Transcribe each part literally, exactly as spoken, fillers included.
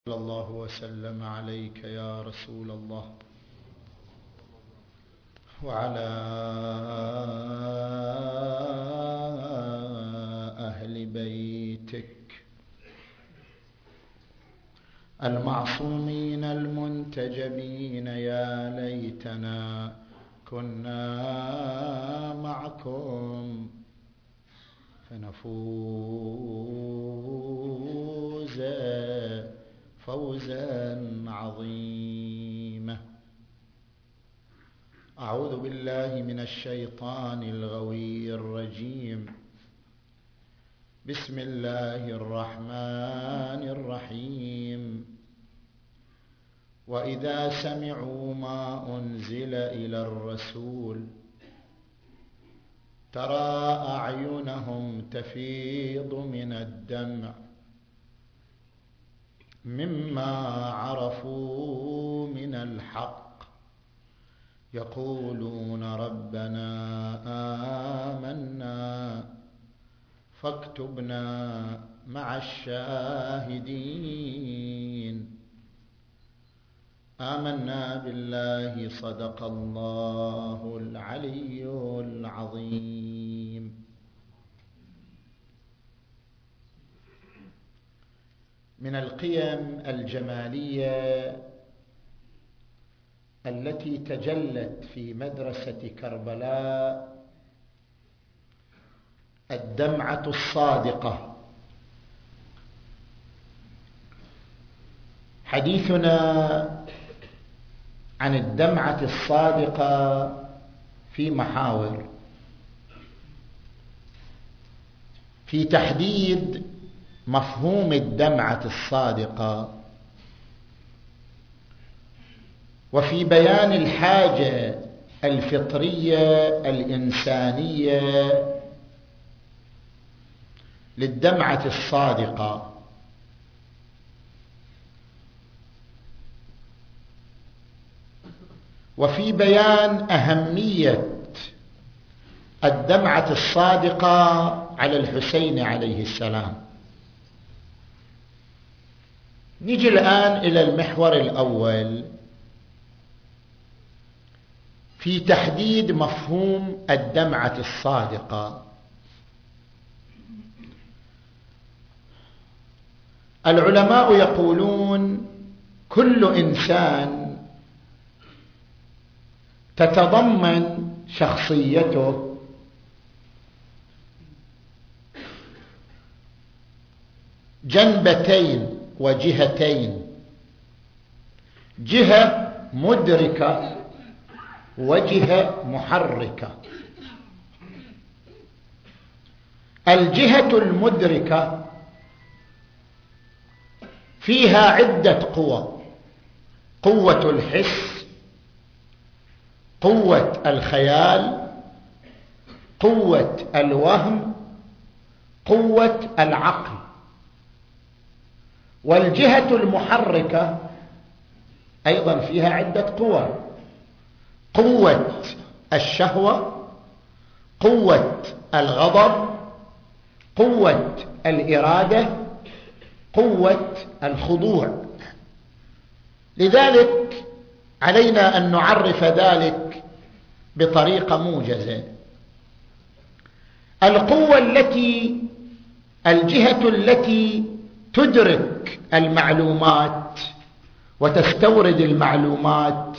صلى الله وسلم عليك يا رسول الله وعلى أهل بيتك المعصومين المنتجبين. يا ليتنا كنا معكم فنفوز فوزا عظيما. أعوذ بالله من الشيطان الغوي الرجيم. بسم الله الرحمن الرحيم. وإذا سمعوا ما أنزل إلى الرسول ترى أعينهم تفيض من الدمع مما عرفوا من الحق يقولون ربنا آمنا فاكتبنا مع الشاهدين. آمنا بالله صدق الله العلي العظيم. من القيم الجمالية التي تجلت في مدرسة كربلاء الدمعة الصادقة. حديثنا عن الدمعة الصادقة في محاور: في تحديد مفهوم الدمعة الصادقة، وفي بيان الحاجة الفطرية الإنسانية للدمعة الصادقة، وفي بيان أهمية الدمعة الصادقة على الحسين عليه السلام. نجي الآن إلى المحور الأول في تحديد مفهوم الدمعة الصادقة. العلماء يقولون كل إنسان تتضمن شخصيته جنبتين وجهتين، جهة مدركة وجهة محركة. الجهة المدركة فيها عدة قوى: قوة الحس، قوة الخيال، قوة الوهم، قوة العقل. والجهة المحركة أيضا فيها عدة قوى: قوة الشهوة، قوة الغضب، قوة الإرادة، قوة الخضوع. لذلك علينا أن نعرف ذلك بطريقة موجزة. القوة التي الجهة التي تدرك المعلومات وتستورد المعلومات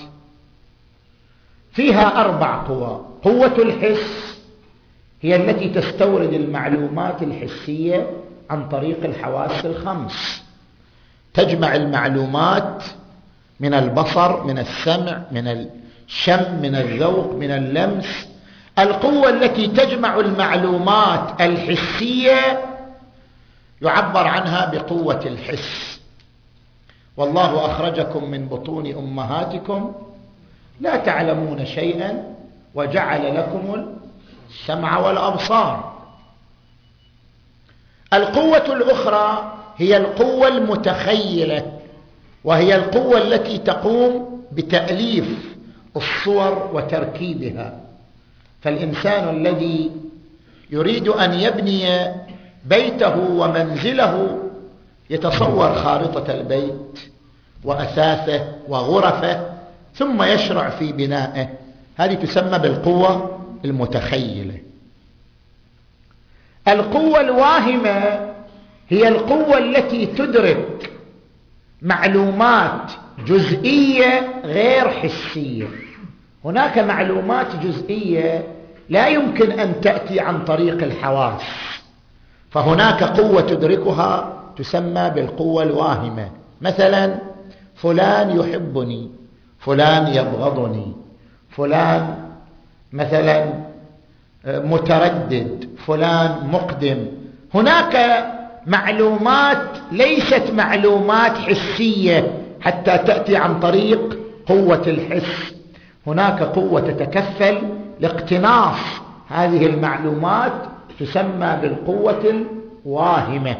فيها أربع قوى. قوة الحس هي التي تستورد المعلومات الحسية عن طريق الحواس الخمس، تجمع المعلومات من البصر، من السمع، من الشم، من الذوق، من اللمس. القوة التي تجمع المعلومات الحسية يعبر عنها بقوة الحس. والله أخرجكم من بطون أمهاتكم لا تعلمون شيئا وجعل لكم السمع والأبصار. القوة الأخرى هي القوة المتخيلة، وهي القوة التي تقوم بتأليف الصور وتركيبها. فالإنسان الذي يريد أن يبني بيته ومنزله يتصور خارطة البيت وأثاثه وغرفه ثم يشرع في بنائه، هذه تسمى بالقوة المتخيلة. القوة الواهمة هي القوة التي تدرك معلومات جزئية غير حسية. هناك معلومات جزئية لا يمكن أن تأتي عن طريق الحواس، فهناك قوة تدركها تسمى بالقوة الواهمة. مثلا فلان يحبني، فلان يبغضني، فلان مثلا متردد، فلان مقدم. هناك معلومات ليست معلومات حسية حتى تأتي عن طريق قوة الحس، هناك قوة تتكفل لاقتناص هذه المعلومات تسمى بالقوة الواهمة.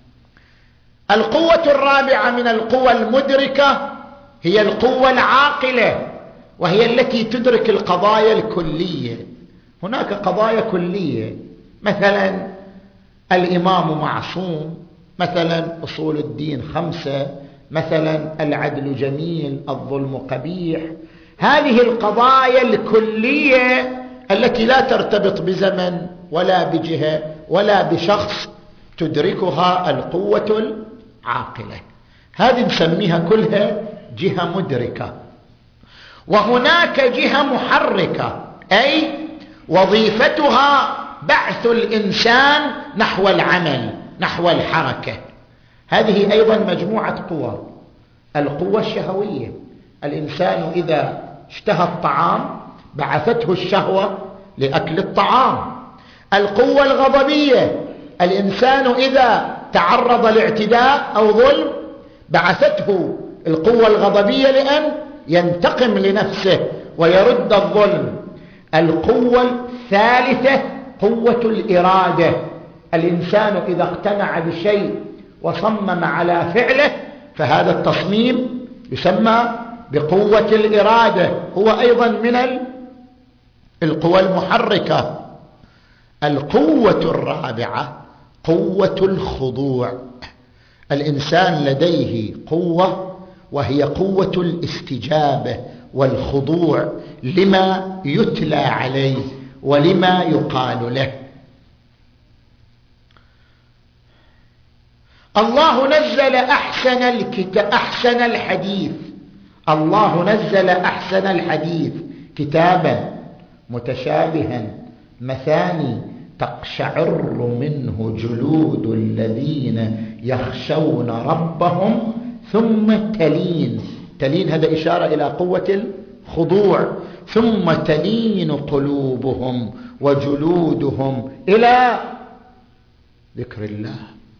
القوة الرابعة من القوى المدركة هي القوة العاقلة، وهي التي تدرك القضايا الكلية. هناك قضايا كلية، مثلا الإمام معصوم، مثلا أصول الدين خمسة، مثلا العدل جميل، الظلم قبيح. هذه القضايا الكلية التي لا ترتبط بزمن ولا بجهة ولا بشخص تدركها القوة العاقلة، هذه نسميها كلها جهة مدركة. وهناك جهة محركة، أي وظيفتها بعث الإنسان نحو العمل، نحو الحركة. هذه أيضا مجموعة قوى. القوة الشهوية، الإنسان إذا اشتهى الطعام بعثته الشهوة لأكل الطعام. القوة الغضبية، الإنسان إذا تعرض لاعتداء أو ظلم بعثته القوة الغضبية لأن ينتقم لنفسه ويرد الظلم. القوة الثالثة قوة الإرادة، الإنسان إذا اقتنع بشيء وصمم على فعله فهذا التصميم يسمى بقوة الإرادة، هو أيضا من القوى المحركة. القوة الرابعة قوة الخضوع، الإنسان لديه قوة وهي قوة الاستجابة والخضوع لما يتلى عليه ولما يقال له. الله نزل أحسن الكتاب أحسن الحديث الله نزل أحسن الحديث كتابا متشابها مثاني تقشعر منه جلود الذين يخشون ربهم ثم تلين تلين هذا إشارة إلى قوة الخضوع. ثم تلين قلوبهم وجلودهم إلى ذكر الله.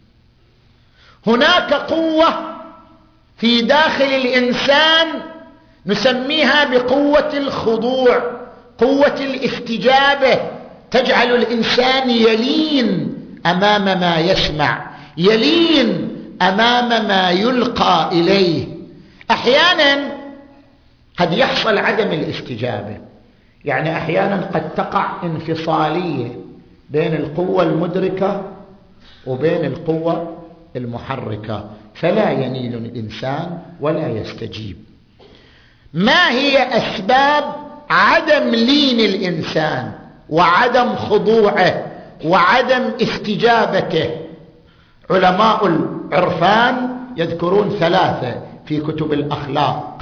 هناك قوة في داخل الإنسان نسميها بقوة الخضوع، قوة الاستجابة، تجعل الإنسان يلين أمام ما يسمع، يلين أمام ما يلقى إليه. أحيانا قد يحصل عدم الاستجابة، يعني أحيانا قد تقع انفصالية بين القوة المدركة وبين القوة المحركة، فلا ينيل الإنسان ولا يستجيب. ما هي أسباب عدم لين الإنسان وعدم خضوعه وعدم استجابته؟ علماء العرفان يذكرون ثلاثة في كتب الأخلاق.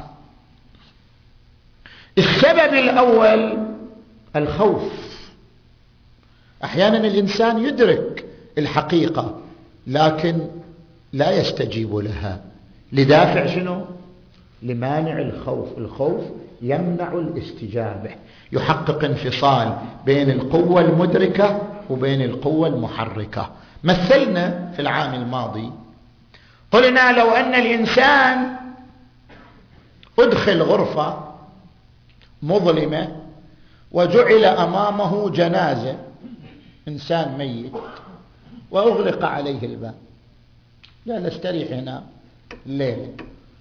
السبب الأول الخوف. أحيانا الإنسان يدرك الحقيقة لكن لا يستجيب لها لدافع شنو؟ لمانع الخوف. الخوف يمنع الاستجابة، يحقق انفصال بين القوة المدركة وبين القوة المحركة. مثلنا في العام الماضي قلنا لو أن الإنسان أدخل غرفة مظلمة وجعل أمامه جنازة، إنسان ميت، وأغلق عليه الباب، لا نستريح هنا الليلة،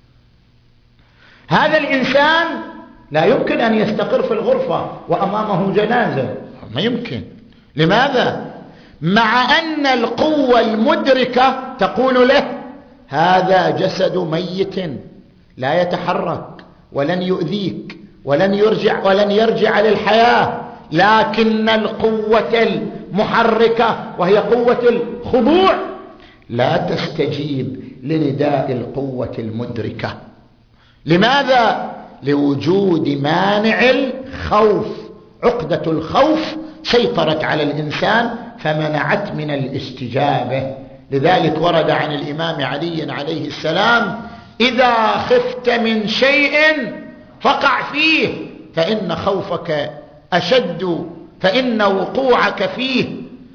هذا الإنسان لا يمكن أن يستقر في الغرفة وأمامه جنازة، ما يمكن. لماذا؟ مع أن القوة المدركة تقول له هذا جسد ميت لا يتحرك ولن يؤذيك ولن يرجع ولن يرجع للحياة، لكن القوة المحركة وهي قوة الخضوع لا تستجيب لنداء القوة المدركة. لماذا؟ لوجود مانع الخوف. عقدة الخوف سيطرت على الإنسان فمنعت من الاستجابة. لذلك ورد عن الإمام علي عليه السلام: إذا خفت من شيء فقع فيه فإن خوفك أشد فإن وقوعك فيه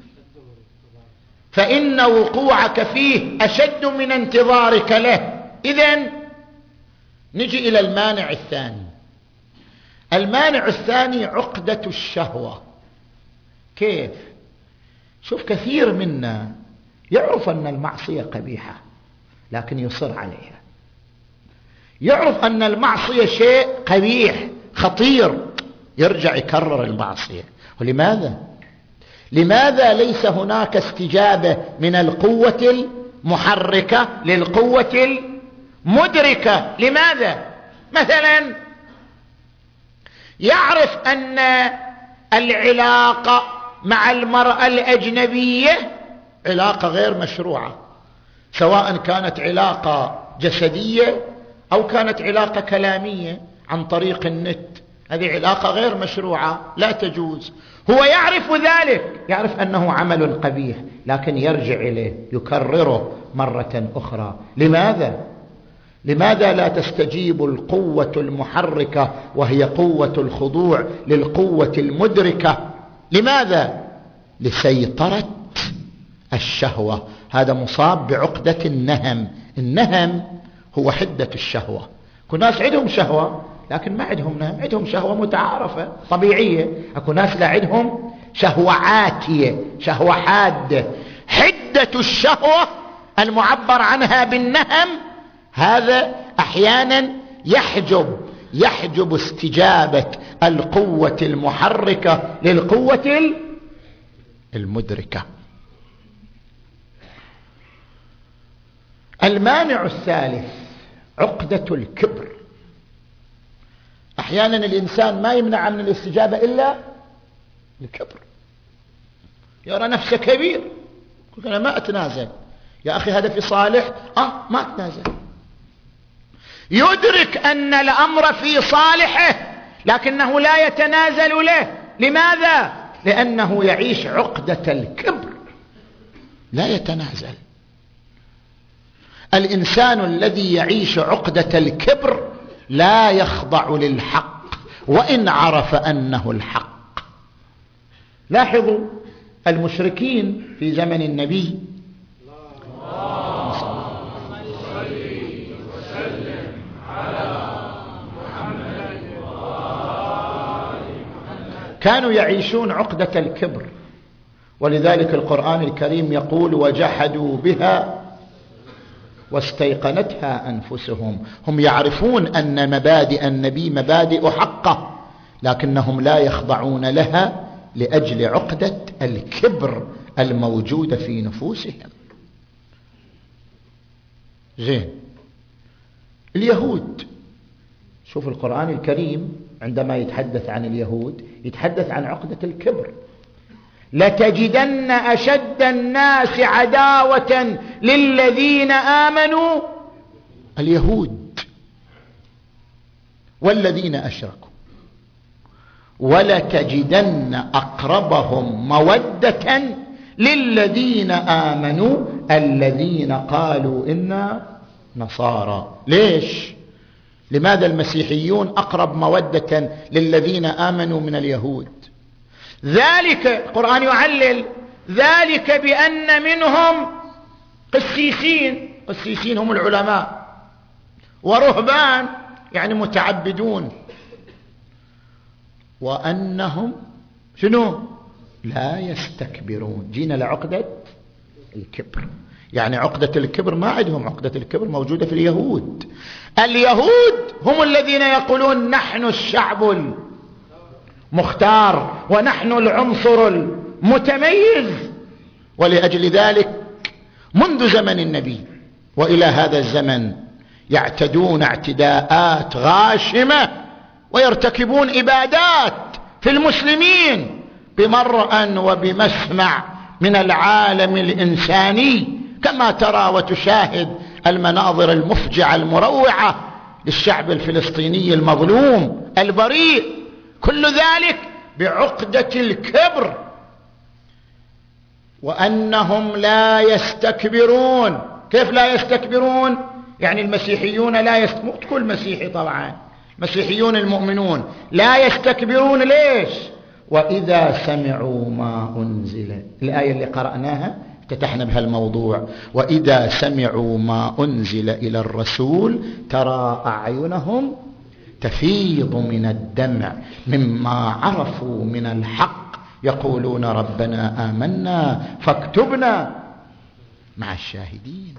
فإن وقوعك فيه أشد من انتظارك له. إذن نجي إلى المانع الثاني. المانع الثاني عقدة الشهوة. كيف؟ شوف، كثير منا يعرف أن المعصية قبيحة لكن يصر عليها، يعرف أن المعصية شيء قبيح خطير، يرجع يكرر المعصية. ولماذا؟ لماذا ليس هناك استجابة من القوة المحركة للقوة المدركة؟ لماذا؟ مثلا يعرف أن العلاقة مع المرأة الأجنبية علاقة غير مشروعة، سواء كانت علاقة جسدية أو كانت علاقة كلامية عن طريق النت، هذه علاقة غير مشروعة لا تجوز. هو يعرف ذلك، يعرف أنه عمل قبيح، لكن يرجع إليه يكرره مرة أخرى. لماذا؟ لماذا لا تستجيب القوة المحركة وهي قوة الخضوع للقوة المدركة؟ لماذا؟ لسيطرة الشهوة. هذا مصاب بعقدة النهم. النهم هو حدة الشهوة. كل ناس عندهم شهوة لكن ما عندهم نهم، عندهم شهوة متعارفة طبيعية. أكو ناس لا عندهم شهوة عاتية، شهوة حادة. حدة الشهوة المعبر عنها بالنهم هذا أحيانا يحجب يحجب استجابة القوة المحركة للقوة المدركة. المانع الثالث عقدة الكبر. أحيانا الإنسان ما يمنع من الاستجابة إلا الكبر، يرى نفسه كبير، يقول أنا ما أتنازل. يا أخي هذا في صالح، آه ما أتنازل. يدرك أن الأمر في صالحه لكنه لا يتنازل له. لماذا؟ لأنه يعيش عقدة الكبر، لا يتنازل. الإنسان الذي يعيش عقدة الكبر لا يخضع للحق وإن عرف أنه الحق. لاحظوا المشركين في زمن النبي كانوا يعيشون عقدة الكبر، ولذلك القرآن الكريم يقول: وجحدوا بها واستيقنتها أنفسهم. هم يعرفون أن مبادئ النبي مبادئ حقة لكنهم لا يخضعون لها لأجل عقدة الكبر الموجودة في نفوسهم. زين، اليهود، شوف القرآن الكريم عندما يتحدث عن اليهود يتحدث عن عقدة الكبر. لتجدن أشد الناس عداوة للذين آمنوا اليهود والذين أشركوا ولتجدن أقربهم مودة للذين آمنوا الذين قالوا إنا نصارى. ليش؟ لماذا المسيحيون أقرب مودة للذين آمنوا من اليهود؟ ذلك القرآن يعلل ذلك بأن منهم قسيسين، قسيسين هم العلماء، ورهبان يعني متعبدون، وأنهم شنو؟ لا يستكبرون. جينا لعقدة الكبر، يعني عقدة الكبر ما عندهم. عقدة الكبر موجودة في اليهود. اليهود هم الذين يقولون نحن الشعب المختار ونحن العنصر المتميز. ولأجل ذلك منذ زمن النبي وإلى هذا الزمن يعتدون اعتداءات غاشمة ويرتكبون إبادات في المسلمين بمرأ وبمسمع من العالم الإنساني، كما ترى وتشاهد المناظر المفجعة المروعة للشعب الفلسطيني المظلوم البريء، كل ذلك بعقدة الكبر، وأنهم لا يستكبرون. كيف لا يستكبرون؟ يعني المسيحيون لا يست... مو كل مسيحي طبعا، مسيحيون المؤمنون لا يستكبرون. ليش؟ وإذا سمعوا ما أنزل، الآية اللي قرأناها افتتحنا بها الموضوع، وإذا سمعوا ما أنزل إلى الرسول ترى أعينهم تفيض من الدمع مما عرفوا من الحق يقولون ربنا آمنا فاكتبنا مع الشاهدين.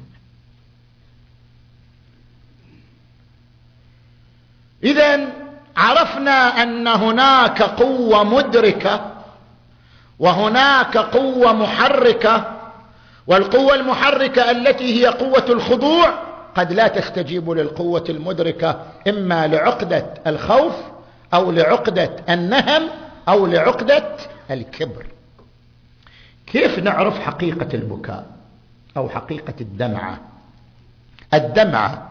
إذن عرفنا أن هناك قوة مدركة وهناك قوة محركة، والقوة المحركة التي هي قوة الخضوع قد لا تستجيب للقوة المدركة، إما لعقدة الخوف أو لعقدة النهم أو لعقدة الكبر. كيف نعرف حقيقة البكاء أو حقيقة الدمعة؟ الدمعة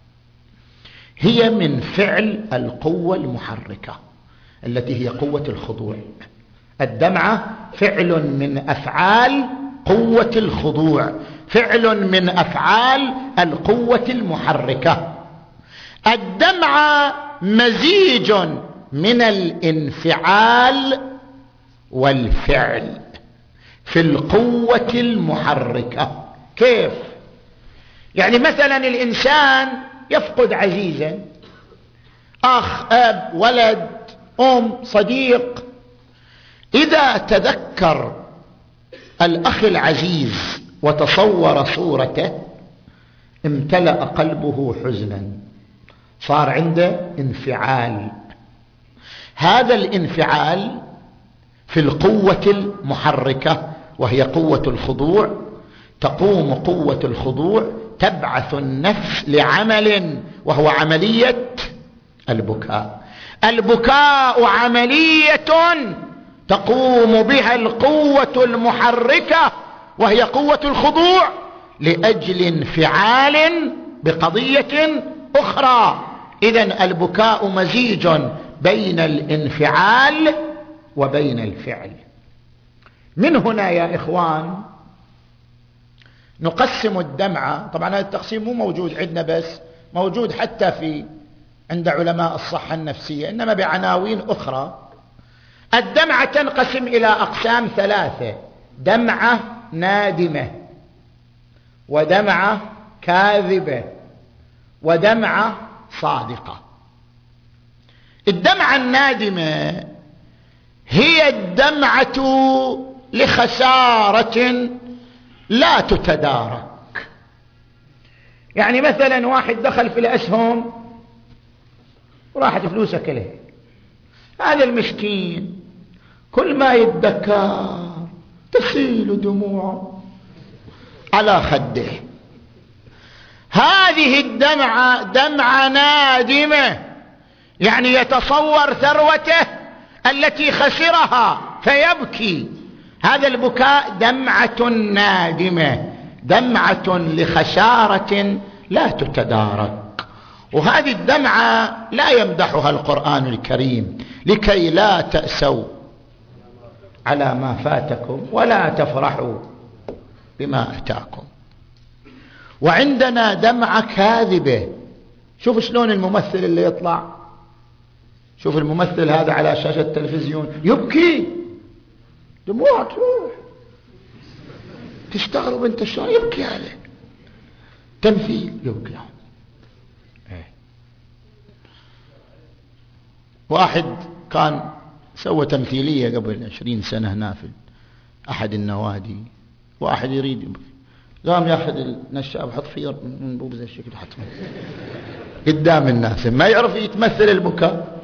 هي من فعل القوة المحركة التي هي قوة الخضوع. الدمعة فعل من أفعال قوة الخضوع، فعل من أفعال القوة المحركة. الدمعة مزيج من الانفعال والفعل في القوة المحركة. كيف؟ يعني مثلا الإنسان يفقد عزيزا، أخ، أب، ولد، أم، صديق، إذا تذكر الأخ العزيز وتصور صورته امتلأ قلبه حزنا، صار عنده انفعال. هذا الانفعال في القوة المحركة وهي قوة الخضوع، تقوم قوة الخضوع تبعث النفس لعمل وهو عملية البكاء. البكاء عملية تقوم بها القوة المحركة وهي قوة الخضوع لأجل انفعال بقضية أخرى. إذن البكاء مزيج بين الانفعال وبين الفعل. من هنا يا إخوان نقسم الدمعة. طبعا هذا التقسيم مو موجود عندنا بس، موجود حتى في عند علماء الصحة النفسية، إنما بعناوين أخرى. الدمعة تنقسم إلى أقسام ثلاثة: دمعة نادمة، ودمعة كاذبة، ودمعة صادقة. الدمعة النادمة هي الدمعة لخسارة لا تتدارك. يعني مثلا واحد دخل في الأسهم وراحت فلوسه كله، هذا المسكين كل ما يتذكر تسيل دموعه على خده. هذه الدمعة دمعة نادمة، يعني يتصور ثروته التي خسرها فيبكي. هذا البكاء دمعة نادمة، دمعة لخسارة لا تتدارك. وهذه الدمعة لا يمدحها القرآن الكريم: لكي لا تأسوا على ما فاتكم ولا تفرحوا بما أتاكم. وعندنا دمعة كاذبة. شوف شلون الممثل اللي يطلع، شوف الممثل هذا على شاشة التلفزيون يبكي، دموعك تروح، تستغرب انت شلون يبكي عليه. تمثيل يبكي. واحد كان سوى تمثيلية قبل عشرين سنة هنا في أحد النوادي، واحد يريد قام ياخذ النشاب وحط فيه من بوب زي الشكل حط قدام الناس، ما يعرف يتمثل البكاء.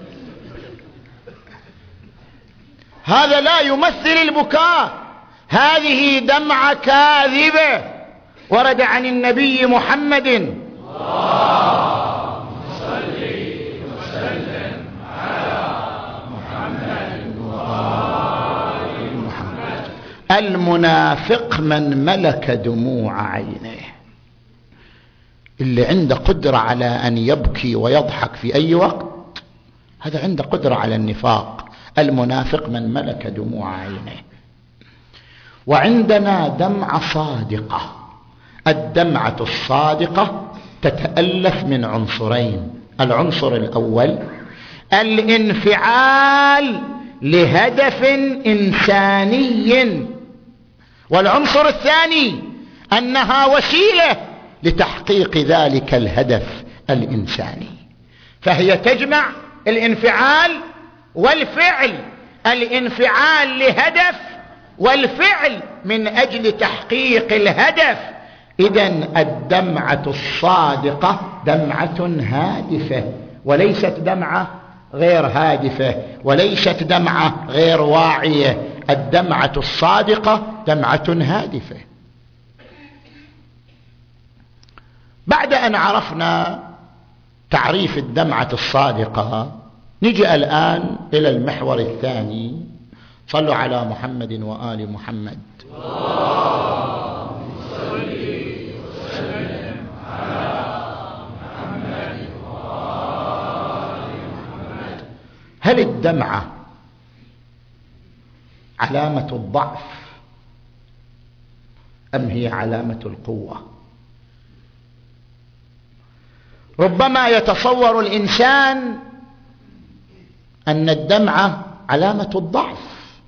هذا لا يمثل البكاء، هذه دمعة كاذبة ورد عن النبي محمد اللهم صل وسلم على محمد وآل محمد. المنافق من ملك دموع عينه، اللي عنده قدرة على أن يبكي ويضحك في أي وقت، هذا عنده قدرة على النفاق. المنافق من ملك دموع عينه. وعندنا دمعة صادقة. الدمعة الصادقة تتألف من عنصرين. العنصر الأول الانفعال لهدف إنساني، والعنصر الثاني أنها وسيلة لتحقيق ذلك الهدف الإنساني. فهي تجمع الانفعال والفعل، الانفعال لهدف والفعل من أجل تحقيق الهدف. إذن الدمعة الصادقة دمعة هادفة، وليست دمعة غير هادفة، وليست دمعة غير واعية. الدمعة الصادقة دمعة هادفة. بعد أن عرفنا تعريف الدمعة الصادقة، نجي الآن إلى المحور الثاني. صلوا على محمد وآل محمد. اللهم صل وسلم على محمد وآل محمد. هل الدمعة علامة الضعف أم هي علامة القوة؟ ربما يتصور الإنسان أن الدمعة علامة الضعف.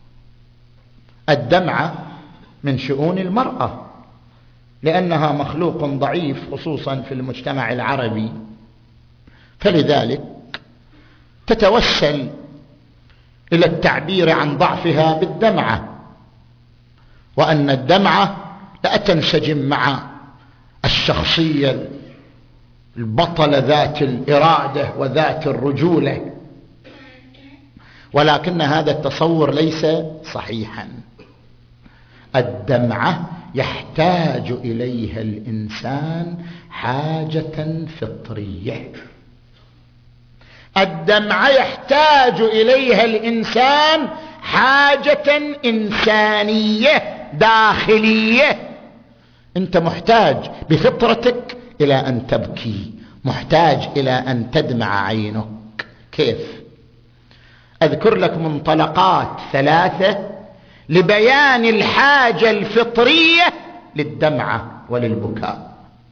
الدمعة من شؤون المرأة، لأنها مخلوق ضعيف خصوصا في المجتمع العربي، فلذلك تتوسل إلى التعبير عن ضعفها بالدمعة، وأن الدمعة لا تنسجم مع الشخصية البطلة ذات الإرادة وذات الرجولة. ولكن هذا التصور ليس صحيحا. الدمعة يحتاج إليها الإنسان حاجة فطرية. الدمعة يحتاج إليها الإنسان حاجة إنسانية داخلية. أنت محتاج بفطرتك إلى أن تبكي، محتاج إلى أن تدمع عينك. كيف؟ أذكر لك منطلقات ثلاثة لبيان الحاجة الفطرية للدمعة وللبكاء.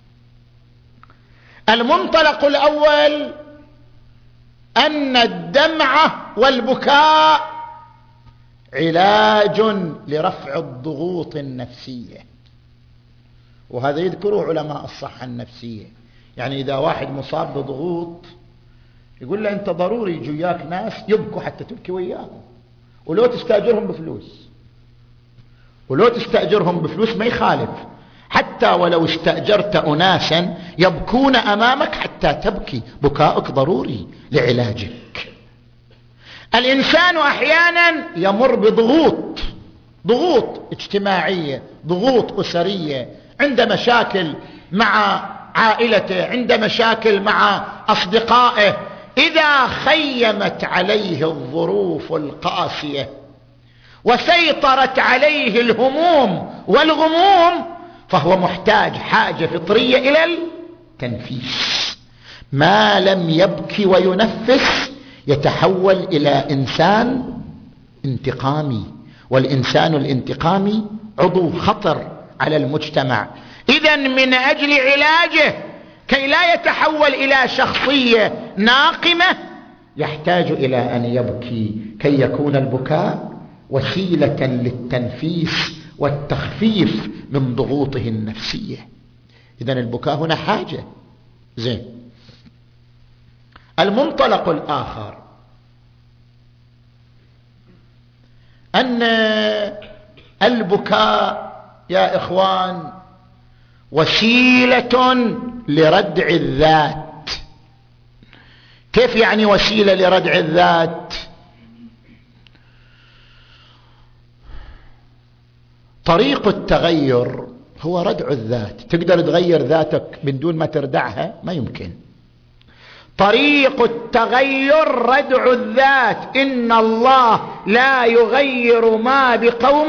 المنطلق الأول أن الدمعة والبكاء علاج لرفع الضغوط النفسية، وهذا يذكره علماء الصحة النفسية. يعني إذا واحد مصاب بضغوط يقول له أنت ضروري يجياك ناس يبكوا حتى تبكي وياهم، ولو تستأجرهم بفلوس، ولو تستأجرهم بفلوس ما يخالف، حتى ولو استأجرت أناسا يبكون أمامك حتى تبكي، بكاؤك ضروري لعلاجك. الإنسان أحيانا يمر بضغوط، ضغوط اجتماعية، ضغوط أسرية، عند مشاكل مع عائلته، عند مشاكل مع أصدقائه. إذا خيمت عليه الظروف القاسية وسيطرت عليه الهموم والغموم، فهو محتاج حاجة فطرية إلى التنفيس. ما لم يبكي وينفس يتحول إلى إنسان انتقامي، والإنسان الانتقامي عضو خطر على المجتمع. إذن من أجل علاجه كي لا يتحول إلى شخصية ناقمة يحتاج إلى أن يبكي، كي يكون البكاء وسيلة للتنفيس والتخفيف من ضغوطه النفسية. إذن البكاء هنا حاجة. زين. المنطلق الآخر أن البكاء يا إخوان وسيلة لردع الذات. كيف يعني وسيلة لردع الذات؟ طريق التغير هو ردع الذات. تقدر تغير ذاتك من دون ما تردعها؟ ما يمكن. طريق التغير ردع الذات. إن الله لا يغير ما بقوم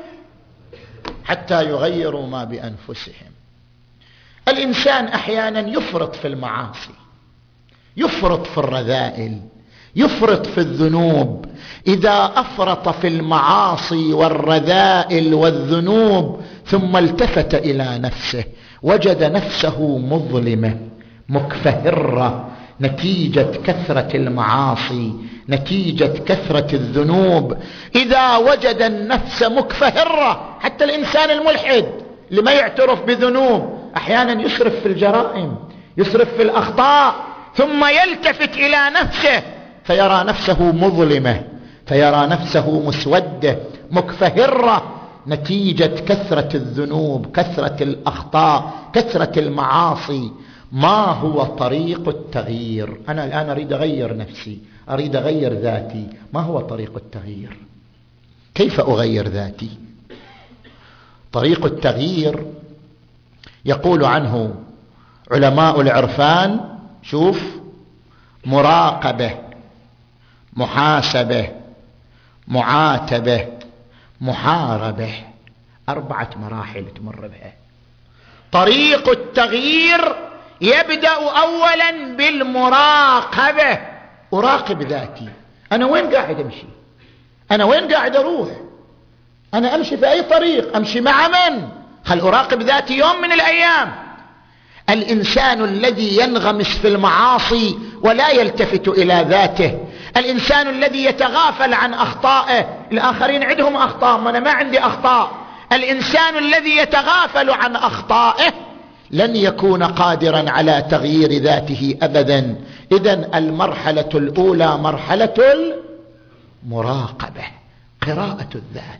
حتى يغيروا ما بأنفسهم. الإنسان أحيانا يفرط في المعاصي، يفرط في الرذائل، يفرط في الذنوب. إذا أفرط في المعاصي والرذائل والذنوب ثم التفت إلى نفسه وجد نفسه مظلمة مكفهرة نتيجة كثرة المعاصي، نتيجة كثرة الذنوب. إذا وجد النفس مكفهرة، حتى الإنسان الملحد اللي ما يعترف بذنوب أحيانا يسرف في الجرائم، يسرف في الأخطاء، ثم يلتفت إلى نفسه فيرى نفسه مظلمة، فيرى نفسه مسودة مكفهرة نتيجة كثرة الذنوب، كثرة الأخطاء، كثرة المعاصي. ما هو طريق التغيير؟ أنا الآن أريد أغير نفسي، أريد أغير ذاتي. ما هو طريق التغيير؟ كيف أغير ذاتي؟ طريق التغيير يقول عنه علماء العرفان، شوف: مراقبة، محاسبة، معاتبة، محاربة. أربعة مراحل تمر بها. طريق التغيير يبدأ أولا بالمراقبة. أراقب ذاتي. أنا وين قاعد أمشي؟ أنا وين قاعد أروح؟ أنا أمشي في أي طريق؟ أمشي مع من؟ خل أراقب ذاتي يوم من الأيام. الإنسان الذي ينغمس في المعاصي ولا يلتفت إلى ذاته، الإنسان الذي يتغافل عن أخطائه، الآخرين عندهم أخطاء وأنا ما عندي أخطاء، الإنسان الذي يتغافل عن أخطائه لن يكون قادرا على تغيير ذاته أبدا. إذن المرحلة الأولى مرحلة المراقبة، قراءة الذات.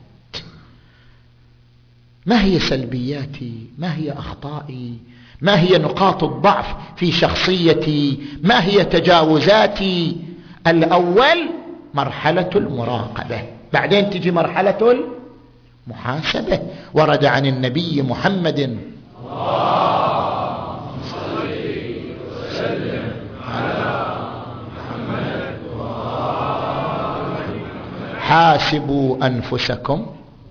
ما هي سلبياتي؟ ما هي أخطائي؟ ما هي نقاط الضعف في شخصيتي؟ ما هي تجاوزاتي؟ الأول مرحلة المراقبة، بعدين تجي مرحلة المحاسبة. ورد عن النبي محمد: اللهم صل وسلم على محمد حاسبوا أنفسكم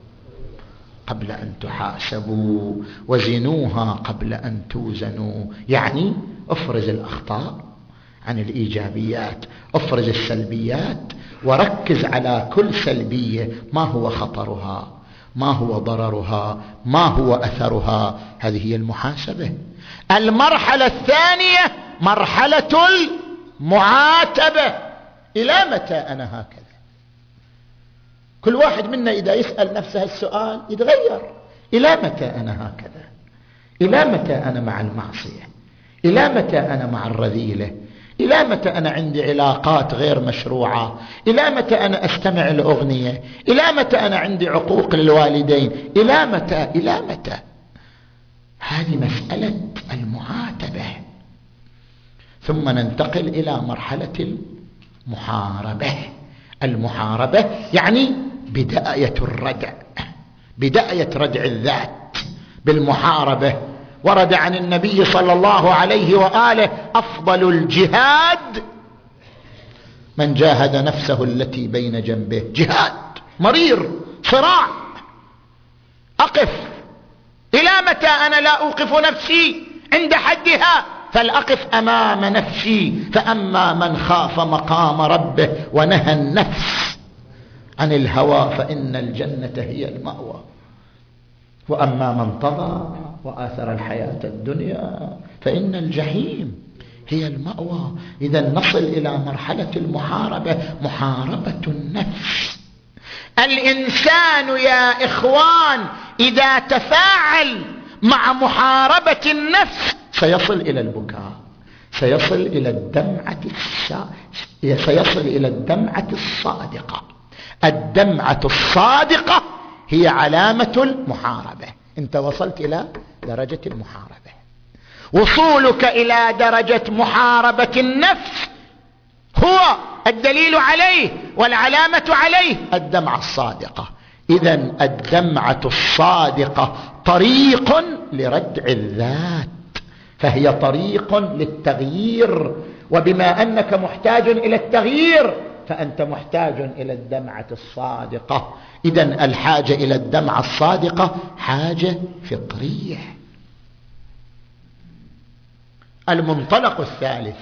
قبل أن تحاسبوا وزنوها قبل أن توزنوا. يعني افرز الأخطاء عن الإيجابيات، افرز السلبيات وركز على كل سلبية، ما هو خطرها، ما هو ضررها، ما هو أثرها. هذه هي المحاسبة. المرحلة الثانية مرحلة المعاتبة. إلى متى أنا هكذا؟ كل واحد منا إذا يسأل نفسه السؤال يتغير. إلى متى أنا هكذا؟ إلى متى أنا مع المعصية؟ إلى متى أنا مع الرذيلة؟ إلى متى أنا عندي علاقات غير مشروعة؟ إلى متى أنا أستمع الأغنية؟ إلى متى أنا عندي عقوق للوالدين؟ إلى متى؟ إلى متى؟ هذه مسألة المعاتبة. ثم ننتقل إلى مرحلة المحاربة. المحاربة يعني بداية الردع، بداية ردع الذات بالمحاربة. ورد عن النبي صلى الله عليه وآله: أفضل الجهاد من جاهد نفسه التي بين جنبه. جهاد مرير، صراع. أقف. إلى متى أنا لا أوقف نفسي عند حدها؟ فلأقف أمام نفسي. فأما من خاف مقام ربه ونهى النفس عن الهوى فإن الجنة هي المأوى، وأما من طغى وآثر الحياة الدنيا فإن الجحيم هي المأوى. إذا نصل إلى مرحلة المحاربة، محاربة النفس. الإنسان يا إخوان إذا تفاعل مع محاربة النفس سيصل إلى البكاء، سيصل إلى الدمعة السا... سيصل إلى الدمعة الصادقة. الدمعة الصادقة هي علامة المحاربة. أنت وصلت إلى درجة المحاربة. وصولك إلى درجة محاربة النفس هو الدليل عليه والعلامة عليه الدمعة الصادقة. إذن الدمعة الصادقة طريق لردع الذات، فهي طريق للتغيير، وبما أنك محتاج إلى التغيير فأنت محتاج إلى الدمعة الصادقة. إذن الحاجة إلى الدمعة الصادقة حاجة فطرية. المنطلق الثالث: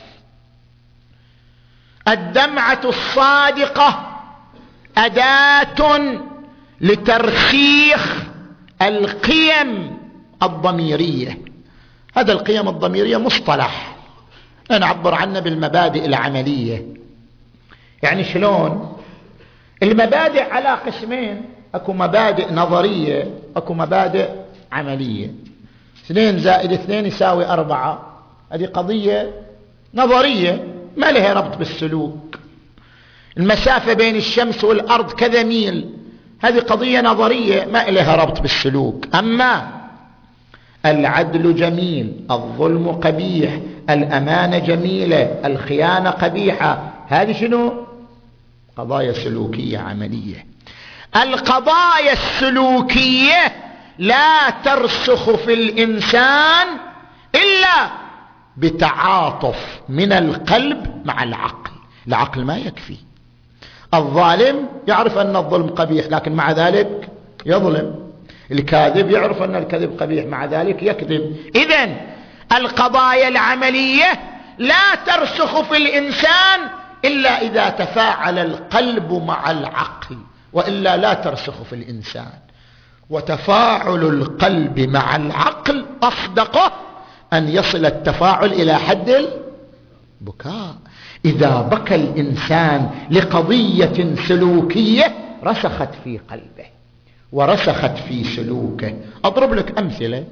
الدمعة الصادقة أداة لترسيخ القيم الضميرية. هذا القيم الضميرية مصطلح نعبر عنه بالمبادئ العملية. يعني شلون؟ المبادئ على قسمين: اكو مبادئ نظرية، اكو مبادئ عملية. اثنين زائد اثنين يساوي أربعة، هذه قضية نظرية ما لها ربط بالسلوك. المسافة بين الشمس والأرض كذا ميل، هذه قضية نظرية ما لها ربط بالسلوك. أما العدل جميل، الظلم قبيح، الأمانة جميلة، الخيانة قبيحة، هذه شنو؟ قضايا سلوكية عملية. القضايا السلوكية لا ترسخ في الإنسان إلا بتعاطف من القلب مع العقل. العقل ما يكفي. الظالم يعرف أن الظلم قبيح لكن مع ذلك يظلم. الكاذب يعرف أن الكذب قبيح مع ذلك يكذب. إذن القضايا العملية لا ترسخ في الإنسان إلا إذا تفاعل القلب مع العقل، وإلا لا ترسخ في الإنسان. وتفاعل القلب مع العقل أصدقه أن يصل التفاعل إلى حد البكاء. إذا بكى الإنسان لقضية سلوكية رسخت في قلبه ورسخت في سلوكه. أضرب لك أمثلة.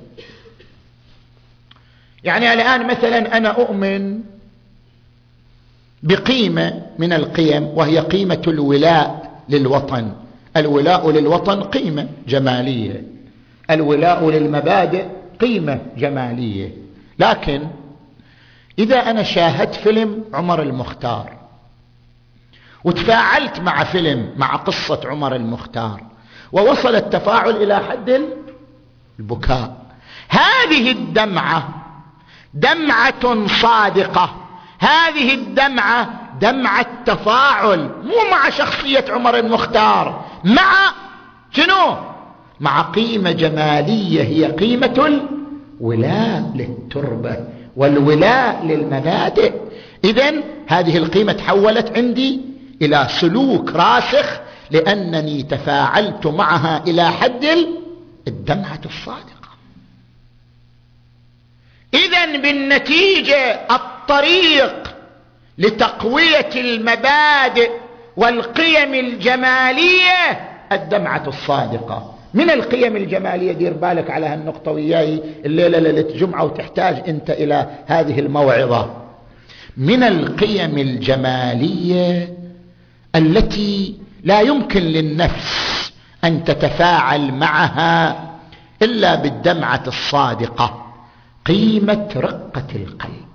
يعني الآن مثلا أنا أؤمن بقيمة من القيم وهي قيمة الولاء للوطن. الولاء للوطن قيمة جمالية، الولاء للمبادئ قيمة جمالية. لكن إذا أنا شاهدت فيلم عمر المختار وتفاعلت مع فيلم مع قصة عمر المختار ووصل التفاعل إلى حد البكاء، هذه الدمعة دمعة صادقة. هذه الدمعة دمعة تفاعل، مو مع شخصية عمر المختار، مع شنو؟ مع قيمة جمالية هي قيمة الولاء للتربة والولاء للمبادئ. إذن هذه القيمة تحولت عندي إلى سلوك راسخ لأنني تفاعلت معها إلى حد الدمعة الصادقة. إذن بالنتيجة الطريق لتقوية المبادئ والقيم الجمالية الدمعة الصادقة. من القيم الجمالية، دير بالك على هالنقطة وياي الليلة ليلة جمعة وتحتاج أنت إلى هذه الموعظة. من القيم الجمالية التي لا يمكن للنفس أن تتفاعل معها إلا بالدمعة الصادقة قيمة رقة القلب.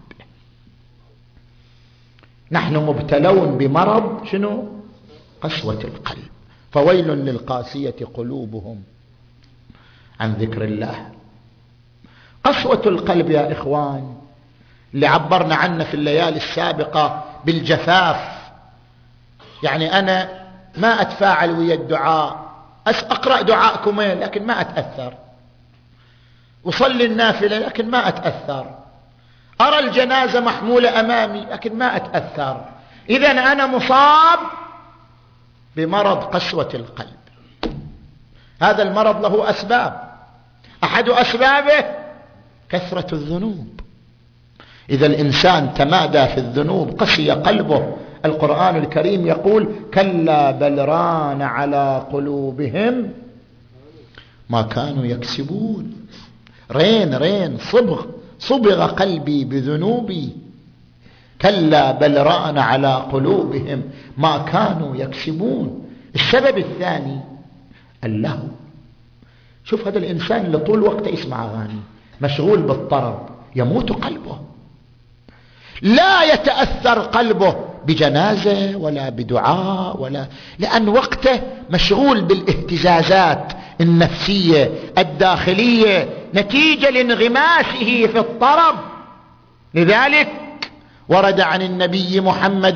نحن مبتلون بمرض شنو؟ قسوة القلب. فويل للقاسية قلوبهم عن ذكر الله. قسوة القلب يا إخوان اللي عبرنا عنه في الليالي السابقة بالجفاف. يعني أنا ما أتفاعل ويا الدعاء، أقرأ دعاءكم لكن ما أتأثر، أصلي النافلة لكن ما أتأثر، أرى الجنازة محمولة أمامي لكن ما أتأثر. إذن أنا مصاب بمرض قسوة القلب. هذا المرض له أسباب، أحد أسبابه كثرة الذنوب. إذا الإنسان تمادى في الذنوب قسي قلبه. القرآن الكريم يقول كلا بل ران على قلوبهم ما كانوا يكسبون. رين رين صبغ صبغ قلبي بذنوبي. كلا بل ران على قلوبهم ما كانوا يكسبون. السبب الثاني اللهو. شوف هذا الإنسان اللي طول وقته يسمع أغاني مشغول بالطرب يموت قلبه، لا يتأثر قلبه بجنازة ولا بدعاء، ولا لأن وقته مشغول بالاهتزازات النفسية الداخلية نتيجة لانغماسه في الطرب. لذلك ورد عن النبي محمد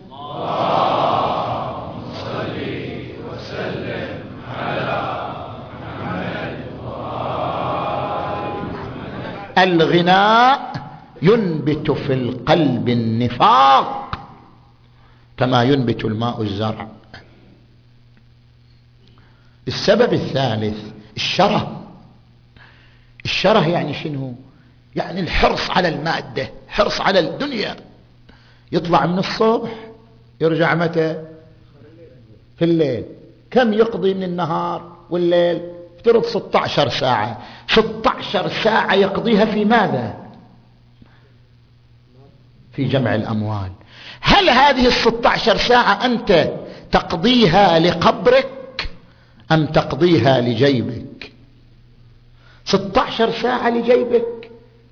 اللهم صل وسلم على محمد وآل محمد. الغناء ينبت في القلب النفاق كما ينبت الماء الزرع. السبب الثالث الشره. الشره يعني شنو؟ يعني الحرص على المادة، حرص على الدنيا. يطلع من الصبح يرجع متى؟ في الليل. كم يقضي من النهار والليل؟ افترض ستة عشر ساعة. ستة عشر ساعة يقضيها في ماذا؟ في جمع الأموال. هل هذه الستة عشر ساعة أنت تقضيها لقبرك أم تقضيها لجيبك؟ ستة عشر ساعة لجيبك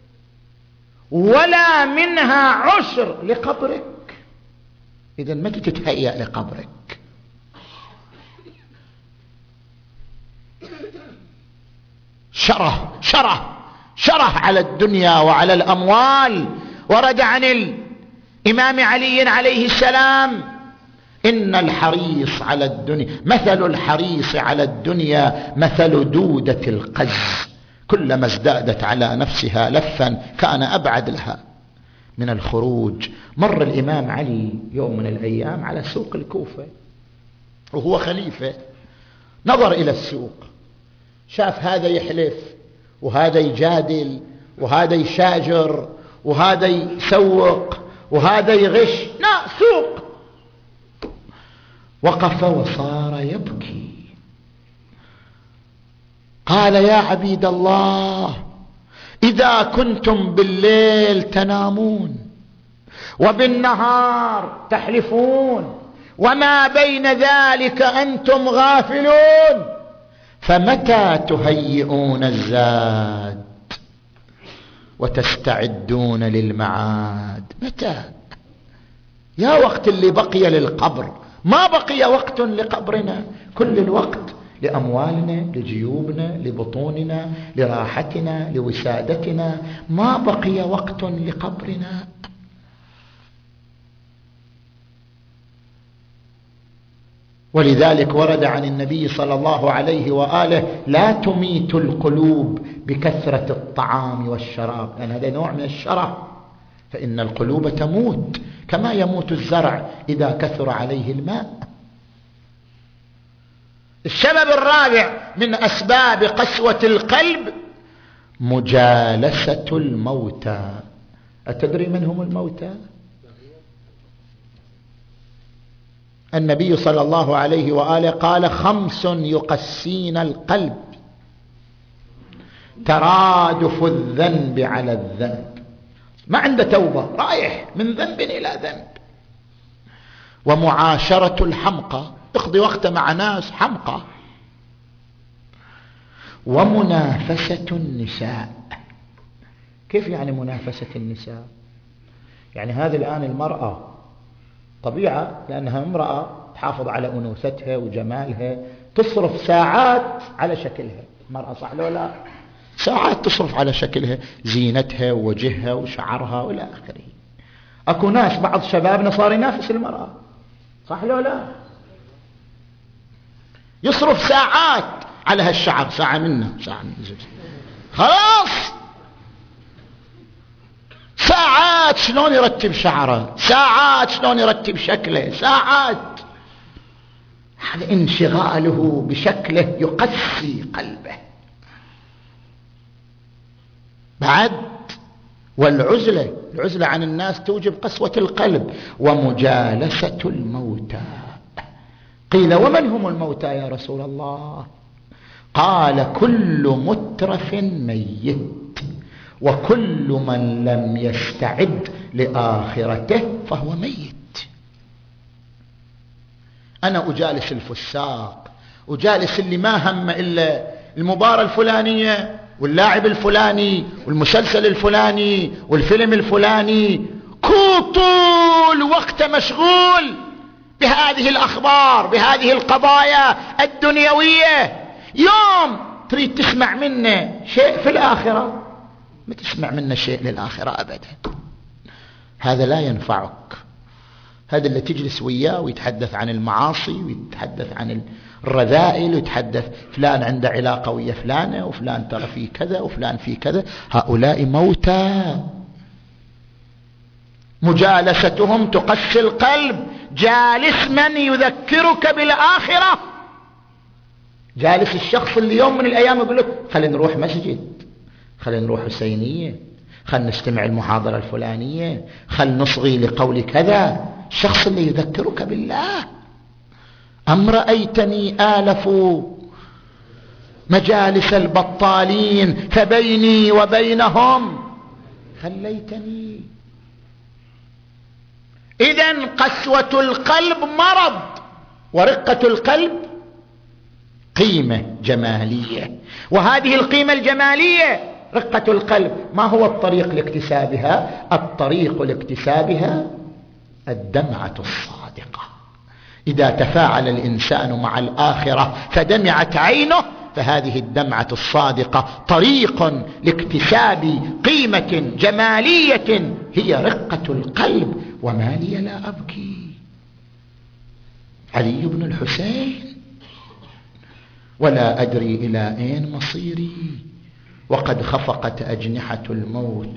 ولا منها عشر لقبرك. إذا متى تتهيأ لقبرك؟ شره شره شره على الدنيا وعلى الأموال. ورد عن الإمام علي عليه السلام إن الحريص على الدنيا مثل الحريص على الدنيا مثل دودة القز، كلما ازدادت على نفسها لفا كان أبعد لها من الخروج. مر الإمام علي يوم من الأيام على سوق الكوفة وهو خليفة، نظر إلى السوق، شاف هذا يحلف وهذا يجادل وهذا يشاجر وهذا يسوق وهذا يغش. لا، سوق. وقف وصار يبكي. قال يا عبيد الله، إذا كنتم بالليل تنامون وبالنهار تحلفون وما بين ذلك أنتم غافلون، فمتى تهيئون الزاد وتستعدون للمعاد؟ متى؟ يا وقت اللي بقي للقبر، ما بقي وقت لقبرنا. كل الوقت لأموالنا، لجيوبنا، لبطوننا، لراحتنا، لوسادتنا، ما بقي وقت لقبرنا. ولذلك ورد عن النبي صلى الله عليه وآله لا تميت القلوب بكثرة الطعام والشراب، لأن هذا نوع من الشره، فإن القلوب تموت كما يموت الزرع إذا كثر عليه الماء. السبب الرابع من أسباب قسوة القلب مجالسة الموتى. أتدري من هم الموتى؟ النبي صلى الله عليه وآله قال خمس يقسين القلب: ترادف الذنب على الذنب، ما عنده توبة، رايح من ذنب إلى ذنب. ومعاشرة الحمقى، يقضي وقته مع ناس حمقى. ومنافسة النساء. كيف يعني منافسة النساء؟ يعني هذه الآن المرأة طبيعة، لأنها امرأة تحافظ على أنوثتها وجمالها، تصرف ساعات على شكلها. المرأة صح لو لا؟ ساعات تصرف على شكلها، زينتها ووجهها وشعرها وإلى آخره. أكو ناس بعض شبابنا صار ينافس المرأة، صح لو لا؟ يصرف ساعات على هالشعر، ساعة منه ساعة منه، خلاص ساعات شلون يرتب شعره، ساعات شلون يرتب شكله، ساعات. هذا انشغاله بشكله يقسي قلبه. بعد والعزلة، العزلة عن الناس توجب قسوة القلب. ومجالسة الموتى. قيل ومن هم الموتى يا رسول الله؟ قال كل مترف ميت، وكل من لم يستعد لآخرته فهو ميت. أنا أجالس الفساق، أجالس اللي ما هم إلا المباراة الفلانية واللاعب الفلاني والمسلسل الفلاني والفيلم الفلاني، طول وقت مشغول بهذه الأخبار، بهذه القضايا الدنيوية. يوم تريد تسمع منه شيء في الآخرة ما تسمع منه شيء للآخرة أبدا. هذا لا ينفعك. هذا اللي تجلس وياه ويتحدث عن المعاصي ويتحدث عن الرذائل ويتحدث فلان عنده علاقة ويا فلانة وفلان ترى فيه كذا وفلان فيه كذا. هؤلاء موتى، مجالستهم تقسي القلب. جالس من يذكرك بالآخرة، جالس الشخص اللي يوم من الأيام يقول لك خلينا نروح مسجد، خلينا نروح حسينية، خلينا نستمع المحاضرة الفلانية، خلينا نصغي لقول كذا. الشخص اللي يذكرك بالله. أم رأيتني آلف مجالس البطالين فبيني وبينهم خليتني. إذن قسوة القلب مرض، ورقة القلب قيمة جمالية. وهذه القيمة الجمالية رقة القلب ما هو الطريق لاكتسابها؟ الطريق لاكتسابها الدمعة الصادقة. إذا تفاعل الإنسان مع الآخرة فدمعت عينه فهذه الدمعة الصادقة طريق لاكتساب قيمة جمالية هي رقة القلب. وما لي لا أبكي. علي بن الحسين ولا أدري إلى أين مصيري وقد خفقت أجنحة الموت.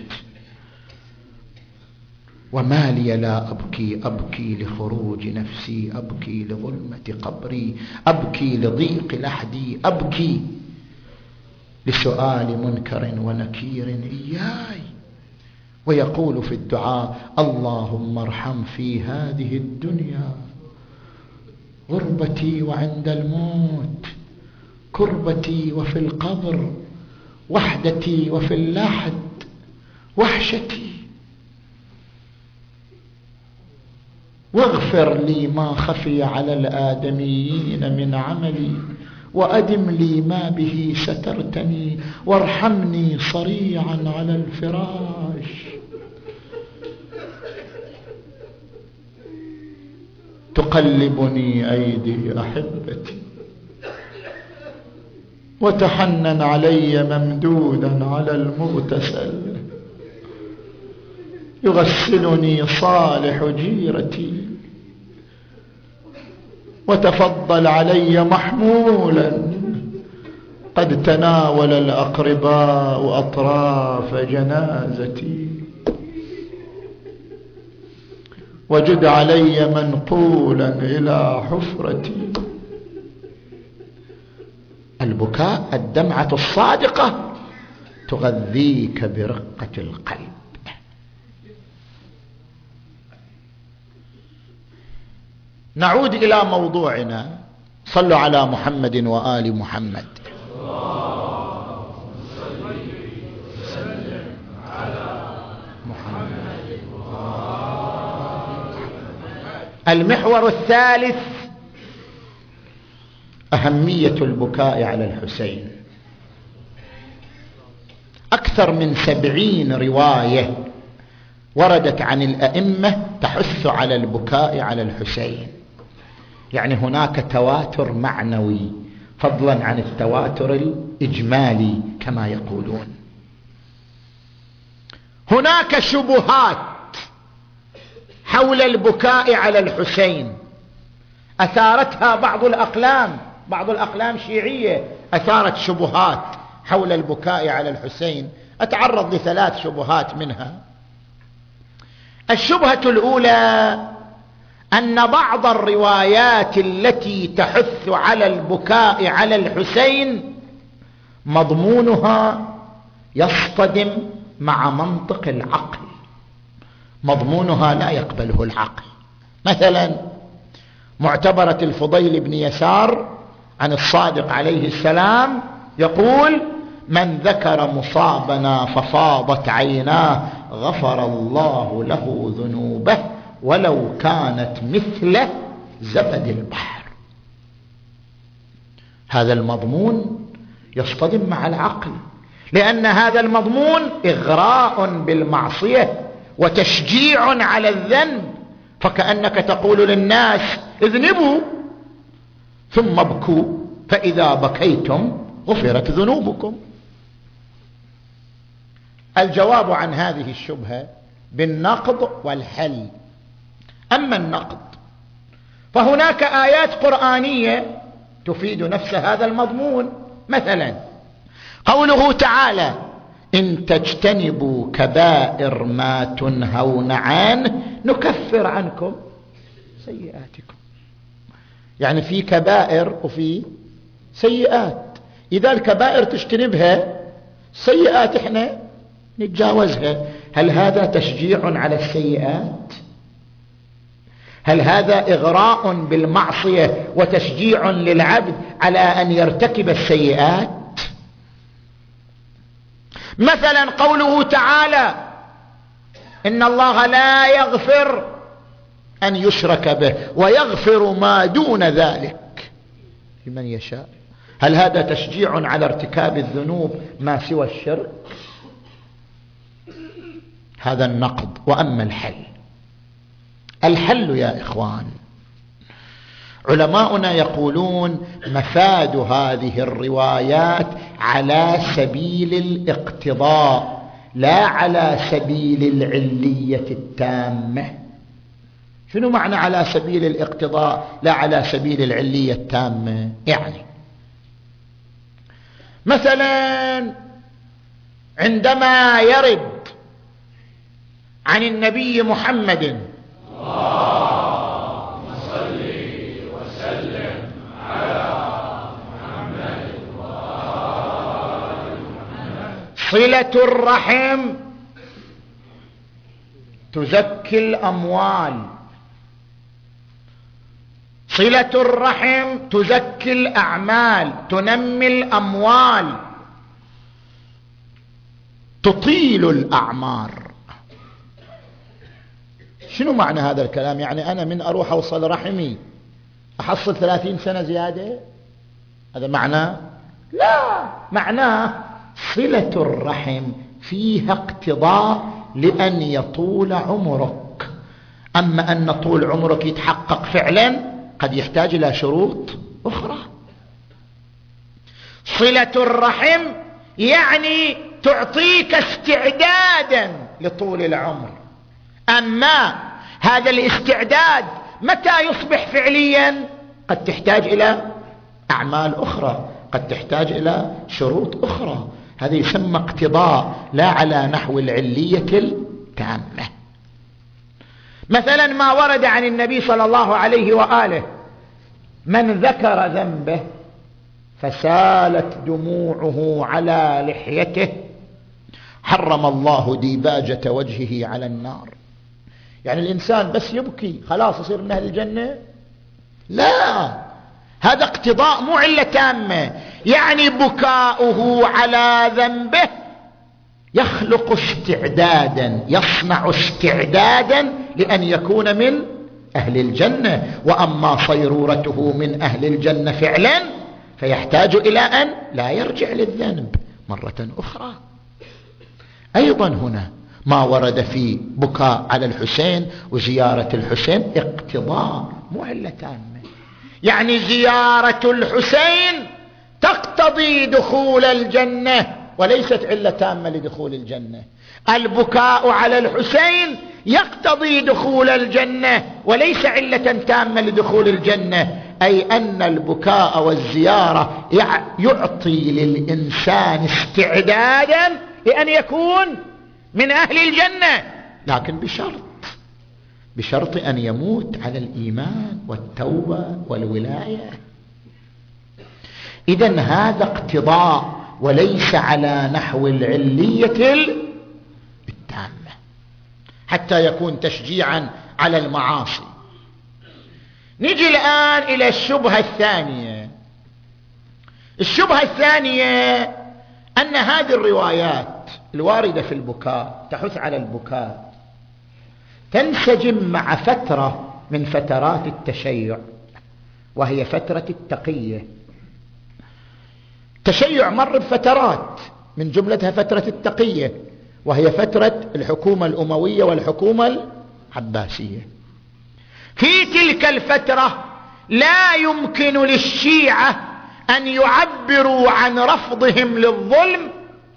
وما لي لا أبكي، أبكي لخروج نفسي، أبكي لظلمة قبري، أبكي لضيق لحدي، أبكي لسؤال منكر ونكير إياي. ويقول في الدعاء اللهم ارحم في هذه الدنيا غربتي وعند الموت، كربتي وفي القبر، وحدتي وفي اللحد، وحشتي، واغفر لي ما خفي على الآدميين من عملي، وأدم لي ما به سترتني، وارحمني صريعا على الفراش. تقلبني أيدي أحبتي وتحنن علي ممدودا على المغتسل، يغسلني صالح جيرتي وتفضل علي محمولا قد تناول الأقرباء أطراف جنازتي، وجد علي منقولا إلى حفرتي. البكاء الدمعة الصادقة تغذيك برقة القلب. نعود إلى موضوعنا. صلوا على محمد وآل محمد. المحور الثالث أهمية البكاء على الحسين. أكثر من سبعين رواية وردت عن الأئمة تحث على البكاء على الحسين. يعني هناك تواتر معنوي فضلا عن التواتر الإجمالي كما يقولون. هناك شبهات حول البكاء على الحسين أثارتها بعض الأقلام، بعض الأقلام الشيعية أثارت شبهات حول البكاء على الحسين. أتعرض لثلاث شبهات منها. الشبهة الأولى أن بعض الروايات التي تحث على البكاء على الحسين مضمونها يصطدم مع منطق العقل، مضمونها لا يقبله العقل. مثلا معتبرة الفضيل بن يسار عن الصادق عليه السلام يقول من ذكر مصابنا ففاضت عيناه غفر الله له ذنوبه ولو كانت مثل زبد البحر. هذا المضمون يصطدم مع العقل، لأن هذا المضمون إغراء بالمعصية وتشجيع على الذنب، فكأنك تقول للناس اذنبوا ثم ابكوا فإذا بكيتم غفرت ذنوبكم. الجواب عن هذه الشبهة بالنقض والحل. أما النقض فهناك آيات قرآنية تفيد نفس هذا المضمون. مثلا قوله تعالى إن تجتنبوا كبائر ما تنهون عنه نكفر عنكم سيئاتكم. يعني في كبائر وفي سيئات، إذا الكبائر تجتنبها سيئات احنا نتجاوزها. هل هذا تشجيع على السيئات؟ هل هذا إغراء بالمعصية وتشجيع للعبد على أن يرتكب السيئات؟ مثلا قوله تعالى إن الله لا يغفر أن يشرك به ويغفر ما دون ذلك لمن يشاء. هل هذا تشجيع على ارتكاب الذنوب ما سوى الشرك؟ هذا النقض. وأما الحل، الحل يا إخوان علماؤنا يقولون مفاد هذه الروايات على سبيل الاقتضاء لا على سبيل العلية التامة. شنو معنى على سبيل الاقتضاء لا على سبيل العلية التامة؟ يعني مثلا عندما يرد عن النبي محمد اللهم صل وسلم على محمد وآل محمد صلة الرحم تزكي الأموال، صلة الرحم تزكي الأعمال، تنمي الأموال، تطيل الأعمار. شنو معنى هذا الكلام؟ يعني أنا من أروح أوصل رحمي أحصل ثلاثين سنة زيادة؟ هذا معناه؟ لا، معناه صلة الرحم فيها اقتضاء لأن يطول عمرك. أما أن طول عمرك يتحقق فعلا قد يحتاج إلى شروط أخرى. صلة الرحم يعني تعطيك استعدادا لطول العمر. أما هذا الاستعداد متى يصبح فعليا؟ قد تحتاج إلى أعمال أخرى، قد تحتاج إلى شروط أخرى. هذا يسمى اقتضاء لا على نحو العلية التامة. مثلا ما ورد عن النبي صلى الله عليه وآله من ذكر ذنبه فسالت دموعه على لحيته حرم الله ديباجة وجهه على النار. يعني الإنسان بس يبكي خلاص يصير من أهل الجنة؟ لا، هذا اقتضاء مو علة تامة. يعني بكاؤه على ذنبه يخلق استعدادا، يصنع استعدادا لأن يكون من أهل الجنة. وأما صيرورته من أهل الجنة فعلا فيحتاج إلى أن لا يرجع للذنب مرة أخرى. أيضا هنا ما ورد في بكاء على الحسين وزيارة الحسين اقتضاء مو علة تامة. يعني زيارة الحسين تقتضي دخول الجنة وليست علة تامة لدخول الجنة. البكاء على الحسين يقتضي دخول الجنة وليس علة تامة لدخول الجنة. أي أن البكاء والزيارة يعطي للإنسان استعدادا لأن يكون من أهل الجنة، لكن بشرط بشرط أن يموت على الإيمان والتوبة والولاية. إذن هذا اقتضاء وليس على نحو العلية التامة حتى يكون تشجيعا على المعاصي. نجي الآن إلى الشبهة الثانية. الشبهة الثانية أن هذه الروايات الواردة في البكاء تحث على البكاء تنسجم مع فترة من فترات التشيع، وهي فترة التقية. التشيع مر بفترات من جملتها فترة التقية، وهي فترة الحكومة الأموية والحكومة العباسية. في تلك الفترة لا يمكن للشيعة أن يعبروا عن رفضهم للظلم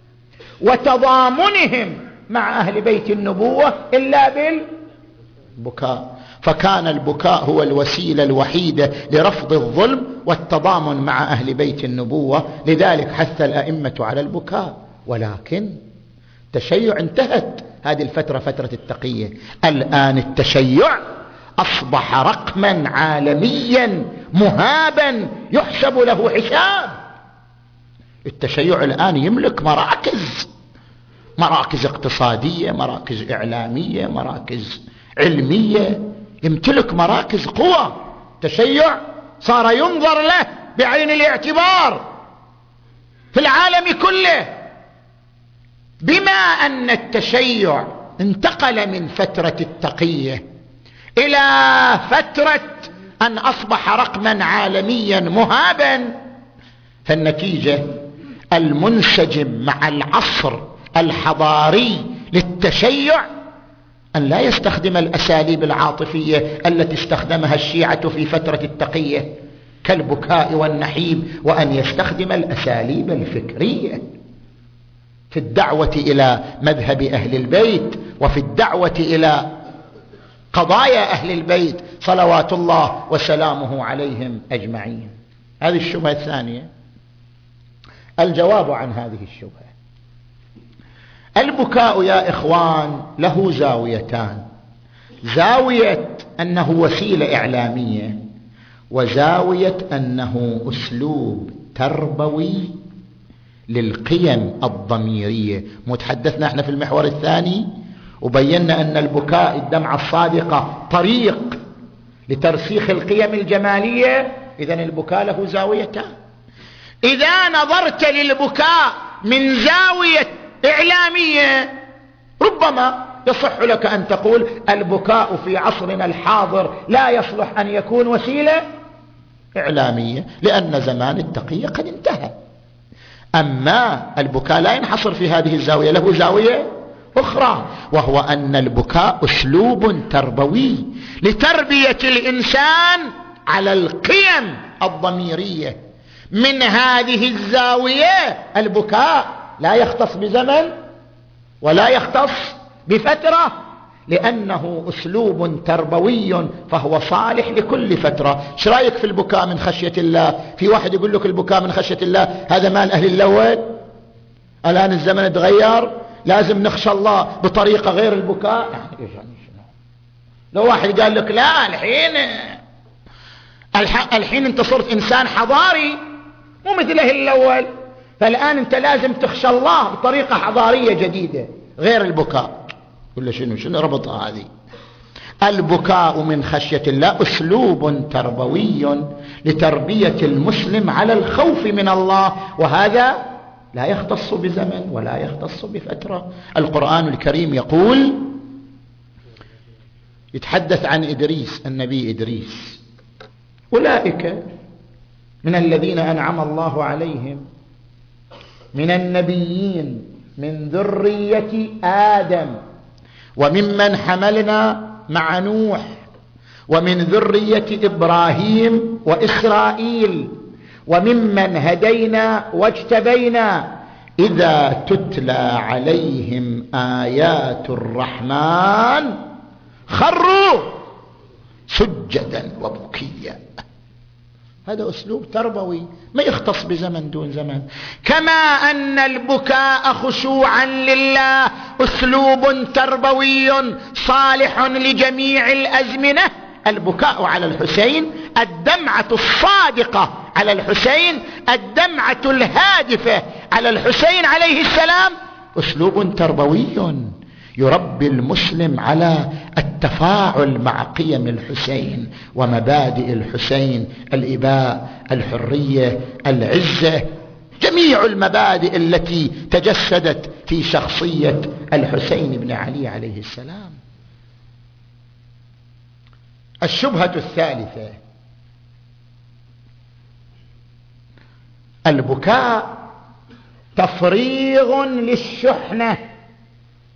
وتضامنهم مع أهل بيت النبوة إلا بالبكاء، فكان البكاء هو الوسيلة الوحيدة لرفض الظلم والتضامن مع أهل بيت النبوة. لذلك حث الأئمة على البكاء. ولكن التشيع انتهت هذه الفترة، فترة التقية. الآن التشيع أصبح رقما عالميا مهابا يحسب له حساب. التشيع الآن يملك مراكز، مراكز اقتصادية، مراكز إعلامية، مراكز علمية، يمتلك مراكز قوة. التشيع صار ينظر له بعين الاعتبار في العالم كله. بما أن التشيع انتقل من فترة التقية إلى فترة أن أصبح رقما عالميا مهابا، فالنتيجة المنسجم مع العصر الحضاري للتشيع أن لا يستخدم الأساليب العاطفية التي استخدمها الشيعة في فترة التقية كالبكاء والنحيب، وأن يستخدم الأساليب الفكرية في الدعوة إلى مذهب أهل البيت وفي الدعوة إلى قضايا أهل البيت صلوات الله وسلامه عليهم أجمعين. هذه الشبهة الثانية. الجواب عن هذه الشبهة: البكاء يا إخوان له زاويتان: زاوية أنه وسيلة إعلامية، وزاوية أنه أسلوب تربوي للقيم الضميرية. متحدثنا احنا في المحور الثاني وبينا أن البكاء الدمعة الصادقة طريق لترسيخ القيم الجمالية. إذن البكاء له زاويتان. إذا نظرت للبكاء من زاوية إعلامية ربما يصح لك أن تقول البكاء في عصرنا الحاضر لا يصلح أن يكون وسيلة إعلامية لأن زمان التقية قد انتهى. أما البكاء لا ينحصر في هذه الزاوية، له زاوية أخرى، وهو أن البكاء أسلوب تربوي لتربية الإنسان على القيم الضميرية. من هذه الزاوية البكاء لا يختص بزمن ولا يختص بفترة، لأنه أسلوب تربوي فهو صالح لكل فترة. ايش رايك في البكاء من خشية الله؟ في واحد يقول لك البكاء من خشية الله هذا مال أهل الأول، الآن الزمن تغير لازم نخشى الله بطريقة غير البكاء. يعني لو واحد قال لك لا الحين الحين انت صرت إنسان حضاري مو مثل أهل الأول، فالآن انت لازم تخشى الله بطريقة حضارية جديدة غير البكاء. ولا شنو شنو ربطها هذه؟ البكاء من خشية الله أسلوب تربوي لتربية المسلم على الخوف من الله، وهذا لا يختص بزمن ولا يختص بفترة. القرآن الكريم يقول، يتحدث عن إدريس، النبي إدريس: أولئك من الذين أنعم الله عليهم من النبيين من ذرية آدم وممن حملنا مع نوح ومن ذرية إبراهيم وإسرائيل وممن هدينا واجتبينا إذا تتلى عليهم آيات الرحمن خروا سجدا وبكيا. هذا أسلوب تربوي ما يختص بزمن دون زمن. كما أن البكاء خشوعا لله أسلوب تربوي صالح لجميع الأزمنة، البكاء على الحسين، الدمعة الصادقة على الحسين، الدمعة الهادفة على الحسين عليه السلام أسلوب تربوي يربي المسلم على التفاعل مع قيم الحسين ومبادئ الحسين: الإباء، الحرية، العزة، جميع المبادئ التي تجسدت في شخصية الحسين بن علي عليه السلام. الشبهة الثالثة: البكاء تفريغ للشحنة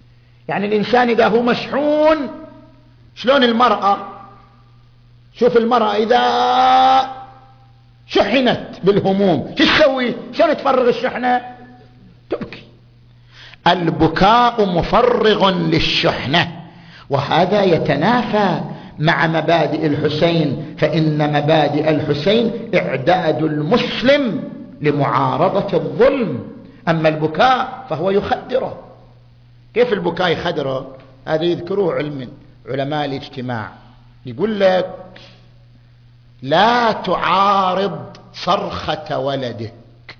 يعني الإنسان إذا هو مشحون، شلون المرأة؟ شوف المرأة إذا شحنت بالهموم شو تسوي؟ شلون تفرغ الشحنة؟ تبكي. البكاء مفرغ للشحنة، وهذا يتنافى مع مبادئ الحسين، فإن مبادئ الحسين إعداد المسلم لمعارضة الظلم، أما البكاء فهو يخدره. كيف البكاء يخدره؟ هذا يذكروه علم علماء الاجتماع، يقول لك لا تعارض صرخة ولدك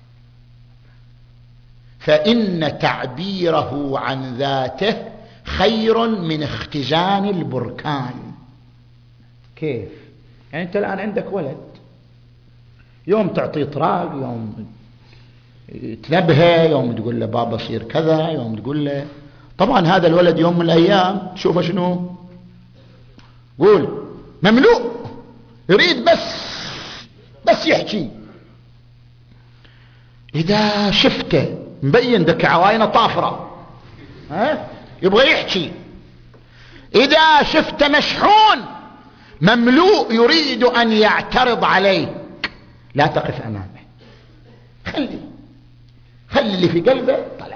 فإن تعبيره عن ذاته خير من اختزان البركان. كيف؟ يعني أنت الآن عندك ولد، يوم تعطيه طراق، يوم تنبهه، يوم تقول له بابا صير كذا، يوم تقول له. طبعا هذا الولد يوم من الأيام تشوفه شنو؟ قول مملوء، يريد بس بس يحكي. إذا شفته مبين ذك عواينه طافرة، ها يبغى يحكي. إذا شفته مشحون مملوء يريد أن يعترض عليك، لا تقف أمامه، خلي خلي اللي في قلبه طلع.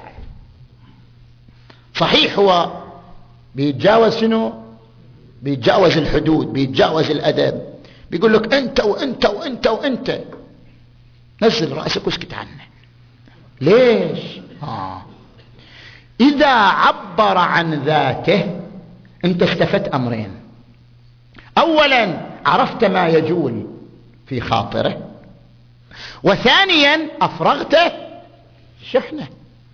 صحيح هو بيتجاوز شنو؟ بيتجاوز الحدود، بيتجاوز الأدب، بيقول لك أنت وأنت وأنت وأنت، نزل رأسك واسكت عنه. ليش؟ آه. إذا عبر عن ذاته أنت استفدت أمرين: أولا عرفت ما يجول في خاطره، وثانيا أفرغت الشحنة.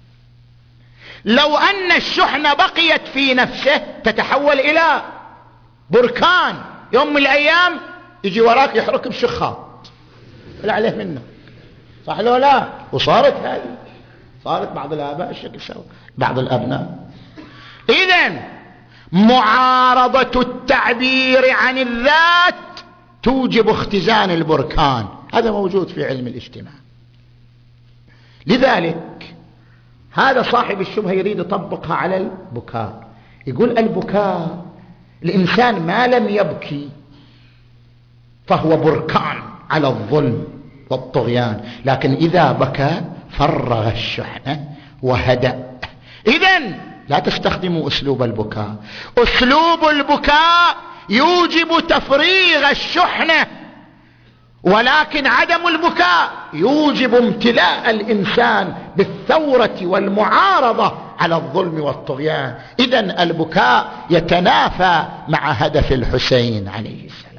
لو أن الشحنة بقيت في نفسه تتحول إلى بركان، يوم من الأيام يجي وراك يحرك بشخاط لا عليه منه، صح لو لا؟ وصارت هذه، صارت بعض الآباء الشكل سوى بعض الأبناء. إذن معارضة التعبير عن الذات توجب اختزان البركان، هذا موجود في علم الاجتماع. لذلك هذا صاحب الشبهة يريد يطبقها على البكاء، يقول البكاء الإنسان ما لم يبكي فهو بركان على الظلم والطغيان، لكن إذا بكى فرغ الشحنة وهدأ. إذن لا تستخدموا أسلوب البكاء، أسلوب البكاء يوجب تفريغ الشحنة، ولكن عدم البكاء يوجب امتلاء الإنسان بالثورة والمعارضة على الظلم والطغيان. إذن البكاء يتنافى مع هدف الحسين عليه السلام،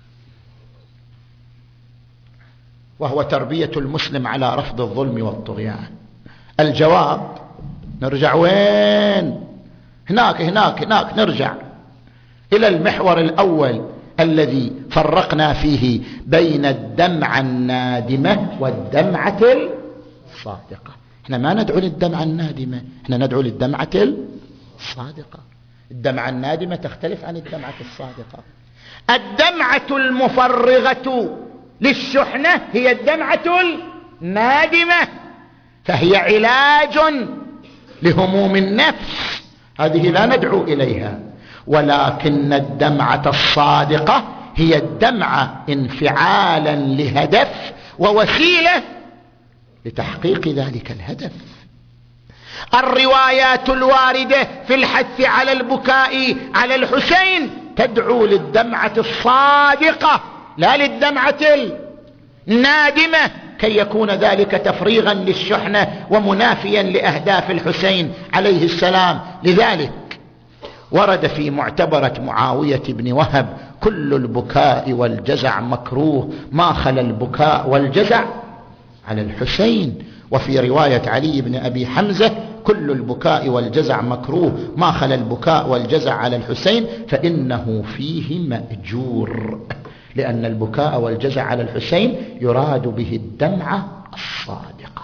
وهو تربية المسلم على رفض الظلم والطغيان. الجواب نرجع وين؟ هناك هناك هناك نرجع إلى المحور الأول الذي فرقنا فيه بين الدمعة النادمة والدمعة الصادقة. احنا ما ندعو للدمعة النادمة، احنا ندعو للدمعة الصادقة. الدمعة النادمة تختلف عن الدمعة الصادقة. الدمعة المفرغة للشحنة هي الدمعة النادمة، فهي علاج لهموم النفس، هذه لا ندعو إليها. ولكن الدمعة الصادقة هي الدمعة انفعالا لهدف ووسيلة لتحقيق ذلك الهدف. الروايات الواردة في الحث على البكاء على الحسين تدعو للدمعة الصادقة لا للدمعة النادمة، كي يكون ذلك تفريغا للشحنة ومنافيا لأهداف الحسين عليه السلام. لذلك ورد في معتبرة معاوية بن وهب: كل البكاء والجزع مكروه ما خلا البكاء والجزع على الحسين. وفي رواية علي بن أبي حمزة: كل البكاء والجزع مكروه ما خلا البكاء والجزع على الحسين فإنه فيه مأجور، لأن البكاء والجزع على الحسين يراد به الدمعة الصادقة.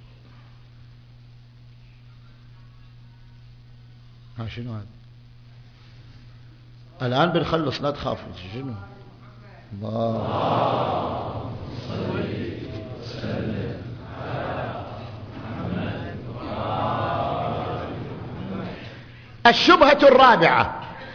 ها شنو هذا؟ الآن بنخلص لا تخافوا. شنو؟ الله صل وسلم على محمد. الشبهة الرابعة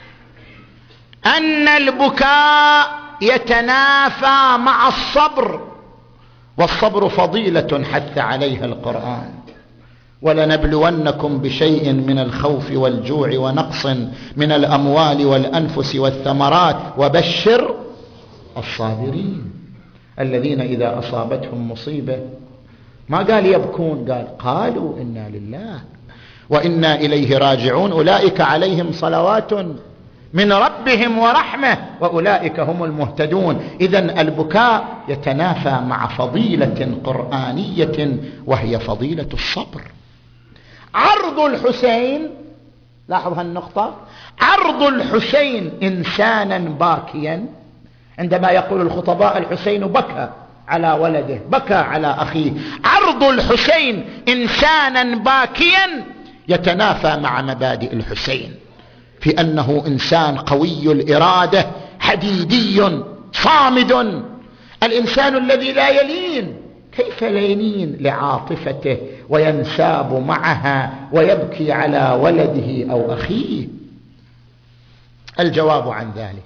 أن البكاء يتنافى مع الصبر، والصبر فضيلة حث عليها القرآن: ولنبلونكم بشيء من الخوف والجوع ونقص من الأموال والأنفس والثمرات وبشر الصابرين الذين إذا أصابتهم مصيبة ما قال يبكون، قال قالوا إنا لله وإنا إليه راجعون أولئك عليهم صلوات من ربهم ورحمة وأولئك هم المهتدون. إذن البكاء يتنافى مع فضيلة قرآنية وهي فضيلة الصبر. عرض الحسين، لاحظ هالنقطة، عرض الحسين إنسانا باكيا، عندما يقول الخطباء الحسين بكى على ولده، بكى على أخيه، عرض الحسين إنسانا باكيا يتنافى مع مبادئ الحسين في أنه إنسان قوي الإرادة حديدي صامد. الإنسان الذي لا يلين كيف لا يلين لعاطفته وينساب معها ويبكي على ولده أو أخيه؟ الجواب عن ذلك: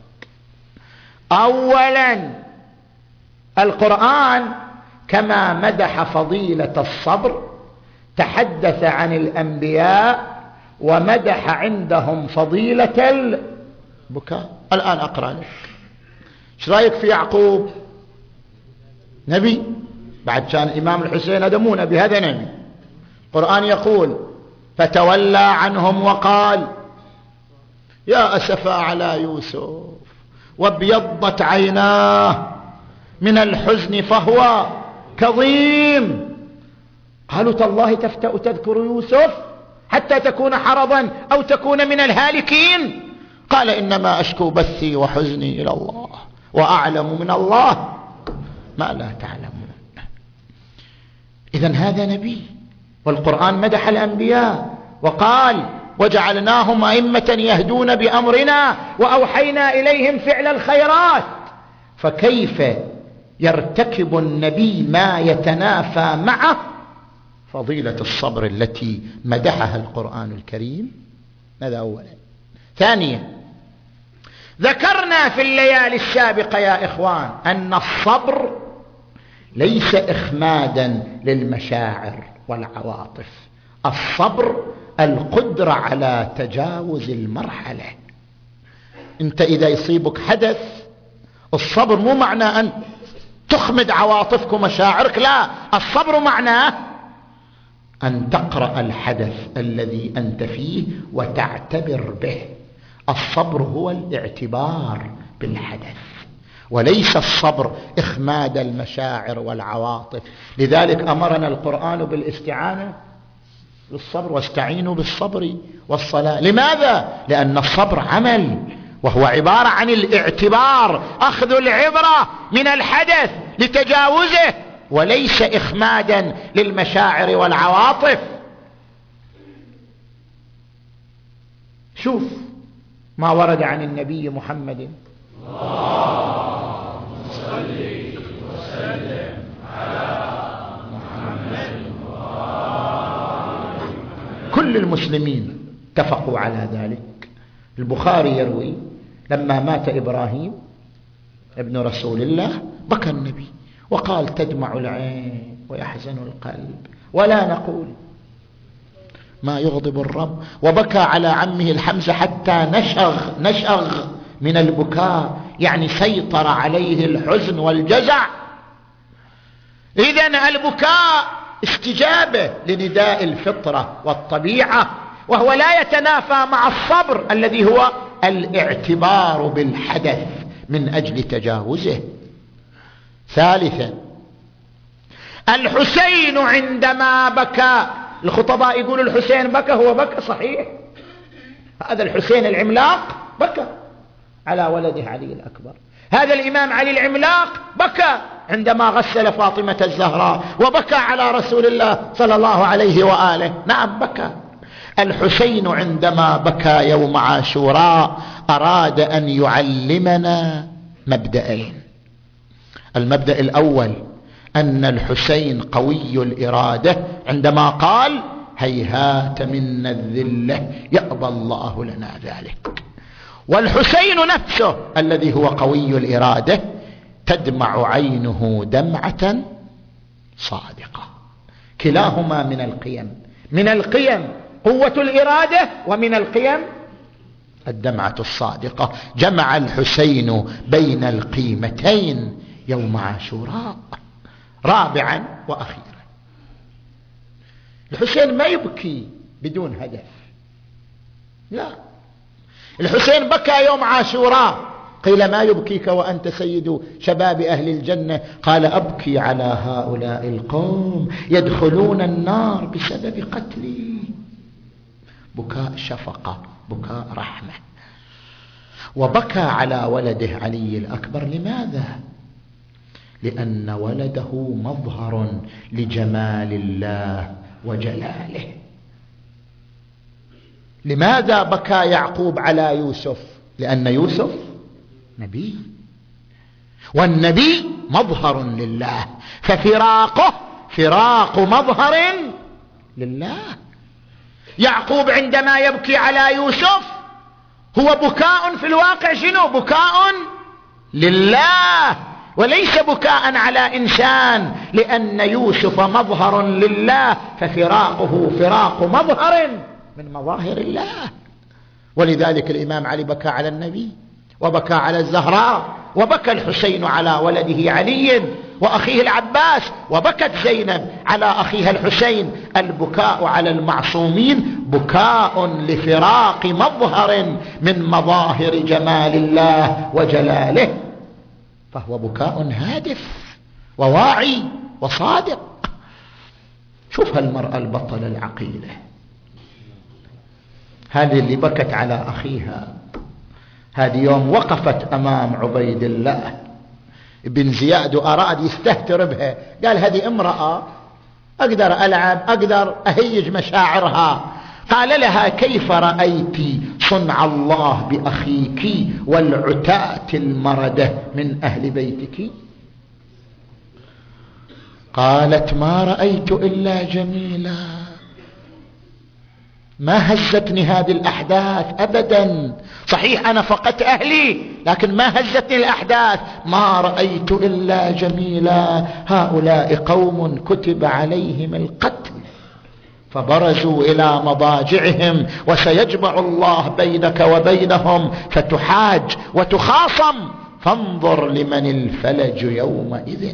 أولا، القرآن كما مدح فضيلة الصبر تحدث عن الأنبياء ومدح عندهم فضيلة البكاء. الآن أقرأ لك. ايش رأيك في يعقوب؟ نبي، بعد كان الإمام الحسين هذا مو نبي، هذا نبي. القرآن يقول: فتولى عنهم وقال يا أسفا على يوسف وابيضت عيناه من الحزن فهو كظيم. قالوا تالله تفتأ تذكر يوسف حتى تكون حرضا أو تكون من الهالكين. قال إنما أشكو بثي وحزني إلى الله وأعلم من الله ما لا تعلمون. إذن هذا نبي، والقرآن مدح الأنبياء وقال وجعلناهم أئمة يهدون بأمرنا وأوحينا إليهم فعل الخيرات. فكيف يرتكب النبي ما يتنافى معه فضيلة الصبر التي مدحها القرآن الكريم؟ هذا أولا. ثانيا، ذكرنا في الليالي السابقة يا إخوان أن الصبر ليس إخمادا للمشاعر والعواطف. الصبر القدرة على تجاوز المرحلة. أنت إذا يصيبك حدث، الصبر مو معناه أن تخمد عواطفك ومشاعرك، لا، الصبر معناه أن تقرأ الحدث الذي أنت فيه وتعتبر به. الصبر هو الاعتبار بالحدث، وليس الصبر إخماد المشاعر والعواطف. لذلك أمرنا القرآن بالاستعانة بالصبر، واستعينوا بالصبر والصلاة. لماذا؟ لأن الصبر عمل، وهو عبارة عن الاعتبار، أخذ العبرة من الحدث لتجاوزه، وليس إخمادا للمشاعر والعواطف. شوف ما ورد عن النبي محمد: اللهم صل وسلم على محمد. كل المسلمين اتفقوا على ذلك. البخاري يروي لما مات إبراهيم ابن رسول الله بكى النبي وقال تدمع العين ويحزن القلب ولا نقول ما يغضب الرب، وبكى على عمه الحمزة حتى نشغ نشغ من البكاء، يعني سيطر عليه الحزن والجزع. إذن البكاء استجابة لنداء الفطرة والطبيعة، وهو لا يتنافى مع الصبر الذي هو الاعتبار بالحدث من أجل تجاوزه. ثالثا، الحسين عندما بكى، الخطباء يقول الحسين بكى، هو بكى صحيح، هذا الحسين العملاق بكى على ولده علي الأكبر. هذا الإمام علي العملاق بكى عندما غسل فاطمة الزهراء، وبكى على رسول الله صلى الله عليه وآله. نعم بكى. الحسين عندما بكى يوم عاشوراء أراد أن يعلمنا مبدأين. المبدأ الأول أن الحسين قوي الإرادة عندما قال هيهات منا الذلة، يأبى الله لنا ذلك. والحسين نفسه الذي هو قوي الإرادة تدمع عينه دمعة صادقة. كلاهما من القيم، من القيم قوة الإرادة، ومن القيم الدمعة الصادقة. جمع الحسين بين القيمتين يوم عاشوراء. رابعا وأخيرا، الحسين ما يبكي بدون هدف، لا، الحسين بكى يوم عاشوراء. قيل ما يبكيك وأنت سيد شباب أهل الجنة؟ قال أبكي على هؤلاء القوم يدخلون النار بسبب قتلي. بكاء شفقة، بكاء رحمة. وبكى على ولده علي الأكبر. لماذا؟ لأن ولده مظهر لجمال الله وجلاله. لماذا بكى يعقوب على يوسف؟ لأن يوسف نبي، والنبي مظهر لله، ففراقه فراق مظهر لله. يعقوب عندما يبكي على يوسف هو بكاء في الواقع شنو؟ بكاء لله، وليس بكاء على إنسان، لأن يوسف مظهر لله، ففراقه فراق مظهر من مظاهر الله. ولذلك الإمام علي بكى على النبي، وبكى على الزهراء، وبكى الحسين على ولده علي وأخيه العباس، وبكت زينب على أخيها الحسين. البكاء على المعصومين بكاء لفراق مظهر من مظاهر جمال الله وجلاله، فهو بكاء هادف وواعي وصادق. شوف هالمرأة البطلة العقيلة، هذه اللي بكت على أخيها، هذه يوم وقفت أمام عبيد الله بن زياد وأراد يستهتر بها، قال هذه امرأة أقدر ألعب، أقدر أهيج مشاعرها. قال لها كيف رأيت صنع الله بأخيك والعتاة المردة من أهل بيتك؟ قالت ما رأيت إلا جميلا، ما هزتني هذه الأحداث أبدا. صحيح أنا فقدت أهلي، لكن ما هزتني الأحداث. ما رأيت إلا جميلا، هؤلاء قوم كتب عليهم القتل فبرزوا إلى مضاجعهم، وسيجمع الله بينك وبينهم فتحاج وتخاصم، فانظر لمن الفلج يومئذ.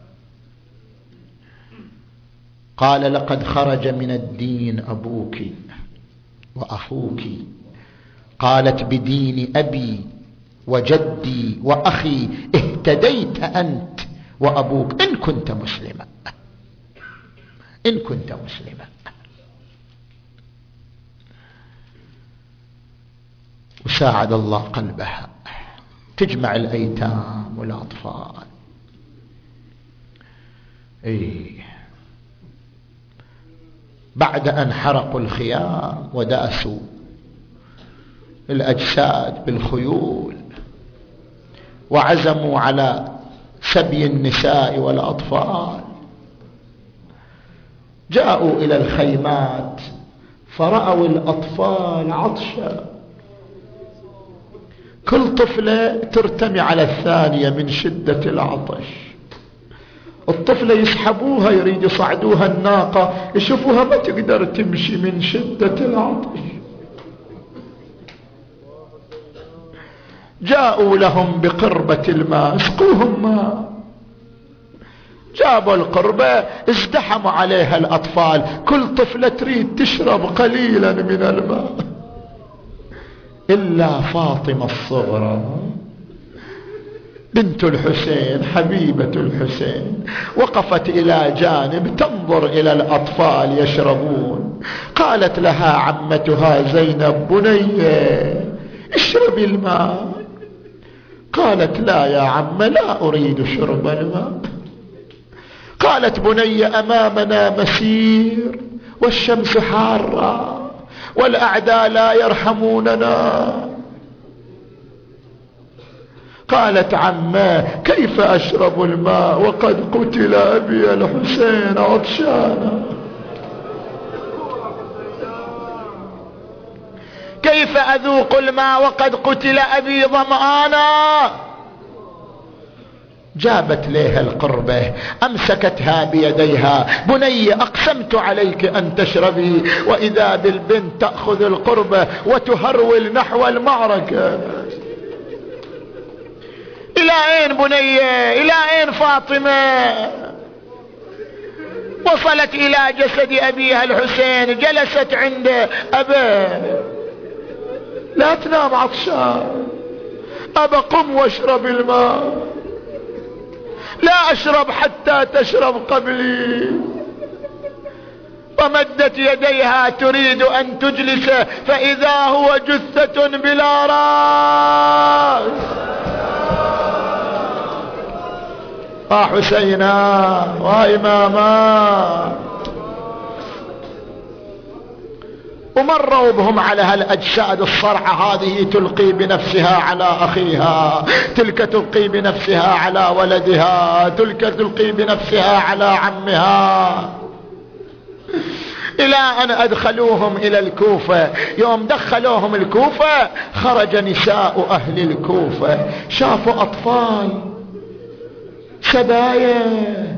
قال لقد خرج من الدين أبوك وأخوك. قالت بدين أبي وجدي وأخي اهتديت أنت وأبوك إن كنت مسلما، إن كنت مسلما. وساعد الله قلبها، تجمع الأيتام والأطفال. إيه، بعد أن حرقوا الخيام وداسوا الأجساد بالخيول وعزموا على سبي النساء والأطفال، جاءوا إلى الخيمات فرأوا الأطفال عطشا، كل طفلة ترتمي على الثانية من شدة العطش. الطفلة يسحبوها يريد يصعدوها الناقة، يشوفوها ما تقدر تمشي من شدة العطش. جاءوا لهم بقربة الماء، اسقوهم ماء. جابوا القربة، ازدحموا عليها الأطفال، كل طفلة تريد تشرب قليلا من الماء، إلا فاطمة الصغرى بنت الحسين حبيبة الحسين، وقفت إلى جانب تنظر إلى الأطفال يشربون. قالت لها عمتها زينب بنية اشربي الماء. قالت لا يا عم، لا أريد شرب الماء. قالت بنية أمامنا مسير والشمس حارة والأعداء لا يرحموننا. قالت عماه كيف أشرب الماء وقد قتل أبي الحسين عطشانا؟ كيف أذوق الماء وقد قتل أبي ظمآنا؟ جابت ليها القربة، أمسكتها بيديها، بني أقسمت عليك أن تشربي، وإذا بالبنت تأخذ القربة وتهرول نحو المعركة. إلى أين بنية؟ إلى أين فاطمة؟ وصلت إلى جسد أبيها الحسين، جلست عنده. أبا لا تنام عطشان، أبا قم واشرب الماء، لا أشرب حتى تشرب قبلي. ومدت يديها تريد أن تجلسه، فإذا هو جثة بلا رأس. وحسينا وإماما. ومروا بهم على هالأجساد الصرعة هذه، تلقي بنفسها على أخيها، تلك تلقي بنفسها على ولدها، تلك تلقي بنفسها على عمها، إلى أن أدخلوهم إلى الكوفة. يوم دخلوهم الكوفة خرج نساء أهل الكوفة، شافوا أطفال سبايا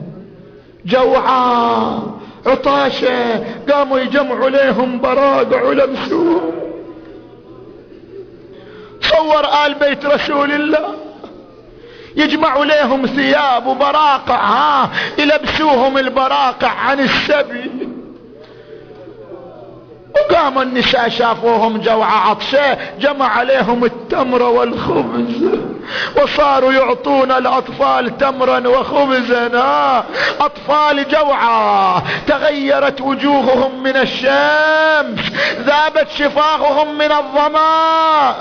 جوعى عطاشة، قاموا يجمعوا لهم براقع ولمسوهم. صور آل بيت رسول الله يجمعوا لهم ثياب وبراقع، ها يلبسوهم البراقع عن السبي. وقاموا النساء شافوهم جوعى عطشة، جمع عليهم التمر والخبز، وصاروا يعطون الأطفال تمرا وخبزا. أطفال جوعى، تغيرت وجوههم من الشمس، ذابت شفاههم من الظمأ.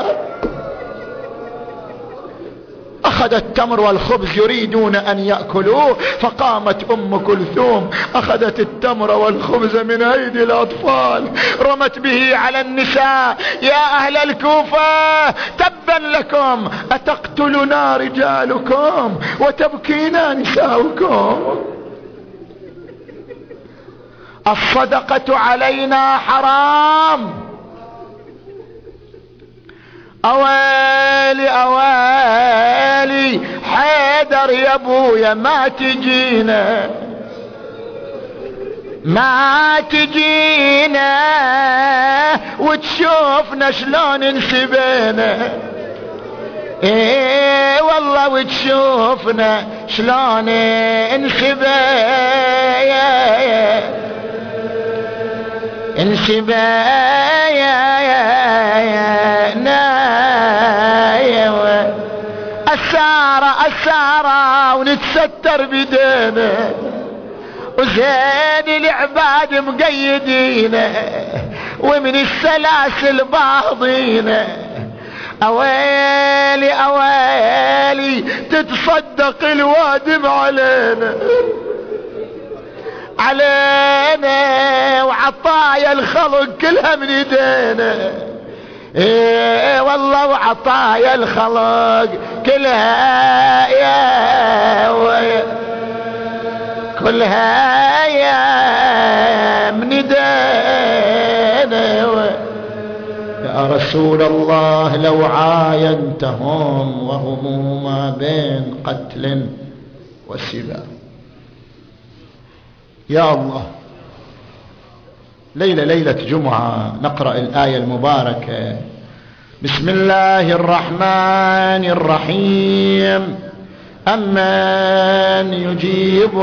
أخذ التمر والخبز يريدون أن يأكلوه، فقامت أم كلثوم أخذت التمر والخبز من أيدي الأطفال، رمت به على النساء. يا أهل الكوفة تبا لكم، أتقتلنا رجالكم وتبكينا نساؤكم؟ الصدقة علينا حرام. أويلي أويلي حيدر يا ابويا، ما تجينا ما تجينا وتشوفنا شلون انسبينا. ايه والله وتشوفنا شلون انسبينا انسبينا. السارة السارة ونتستر بدينا، وزين العباد مقيدينا، ومن السلاسل باضينا. أويلي أويلي تتصدق الوادم علينا علينا، وعطايا الخلق كلها من ايدينا. ايه والله وعطايا الخلق كلها يا ويا كلها يا من ايدينا. يا رسول الله لو عاينتهم وهم ما بين قتل وسبا. يا الله، ليلة ليلة جمعة نقرأ الآية المباركة. بسم الله الرحمن الرحيم. أمن يجيب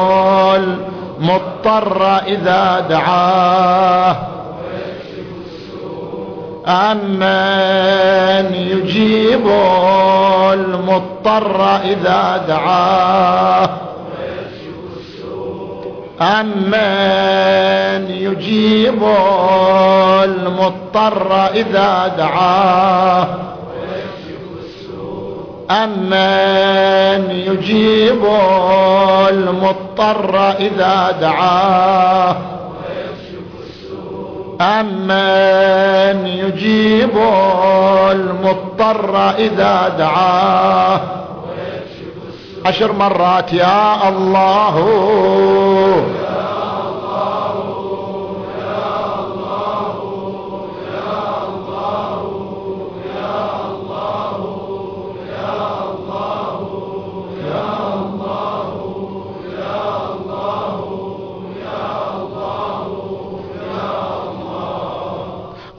المضطر إذا دعاه، أمن يجيب المضطر إذا دعاه، أمن يجيب المضطر إذا دعاه، أمن يجيب المضطر إذا دعاه، أمن يجيب المضطر إذا دعاه. عشر مرات يا الله يا الله يا الله يا الله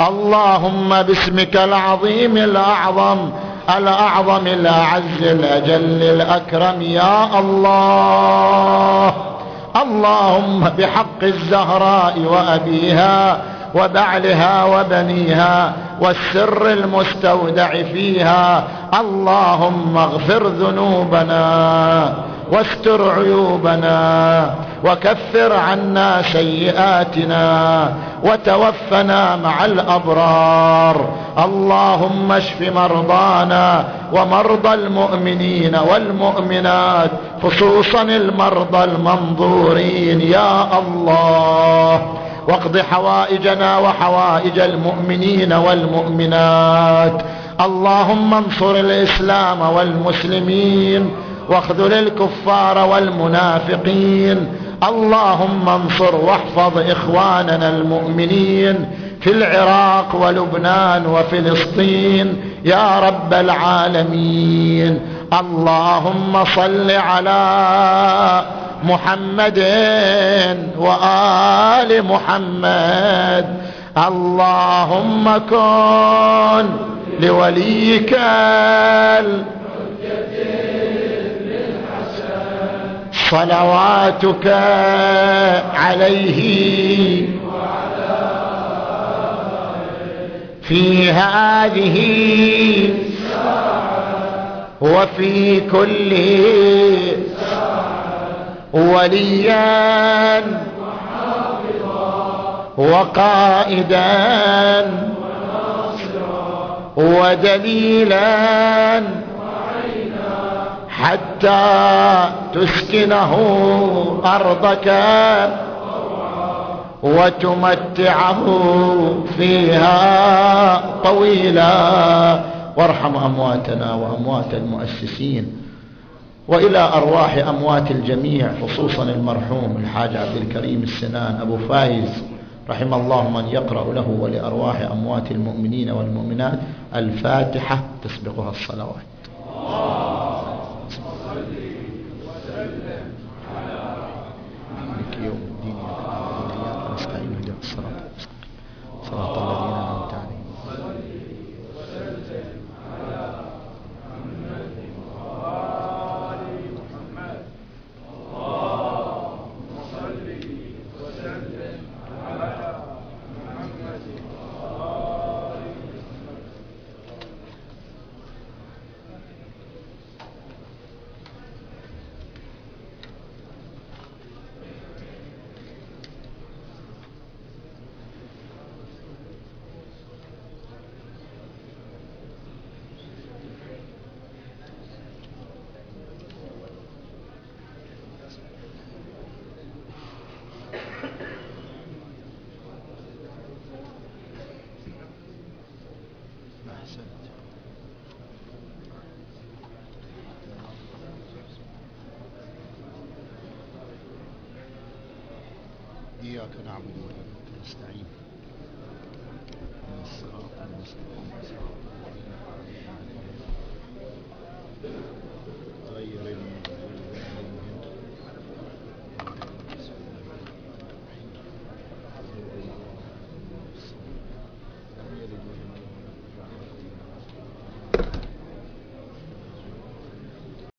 اللهم باسمك العظيم الأعظم الأعظم الأعز الأجل الأكرم يا الله. اللهم بحق الزهراء وأبيها وبعلها وبنيها والسر المستودع فيها، اللهم اغفر ذنوبنا واستر عيوبنا وكفر عنا سيئاتنا وتوفنا مع الأبرار. اللهم اشف مرضانا ومرضى المؤمنين والمؤمنات، خصوصا المرضى المنظورين يا الله، واقض حوائجنا وحوائج المؤمنين والمؤمنات. اللهم انصر الإسلام والمسلمين واخذل الكفار والمنافقين. اللهم انصر واحفظ إخواننا المؤمنين في العراق ولبنان وفلسطين يا رب العالمين. اللهم صل على محمد وآل محمد. اللهم كن لوليك صلواتك عليه في هذه وفي كل وليا وقائدا ودليلا حتى تسكنه أرضك وتمتعه فيها طويلا. وارحم أمواتنا وأموات المؤسسين، وإلى أرواح أموات الجميع، خصوصا المرحوم الحاج عبد الكريم السنان أبو فايز، رحم الله من يقرأ له ولأرواح أموات المؤمنين والمؤمنات الفاتحة تسبقها الصلوات. مالك يوم الدين إياك نستعين اهدنا الصراط صراط الذين أنعمت عليهم. إياك نعبد وإياك نستعين.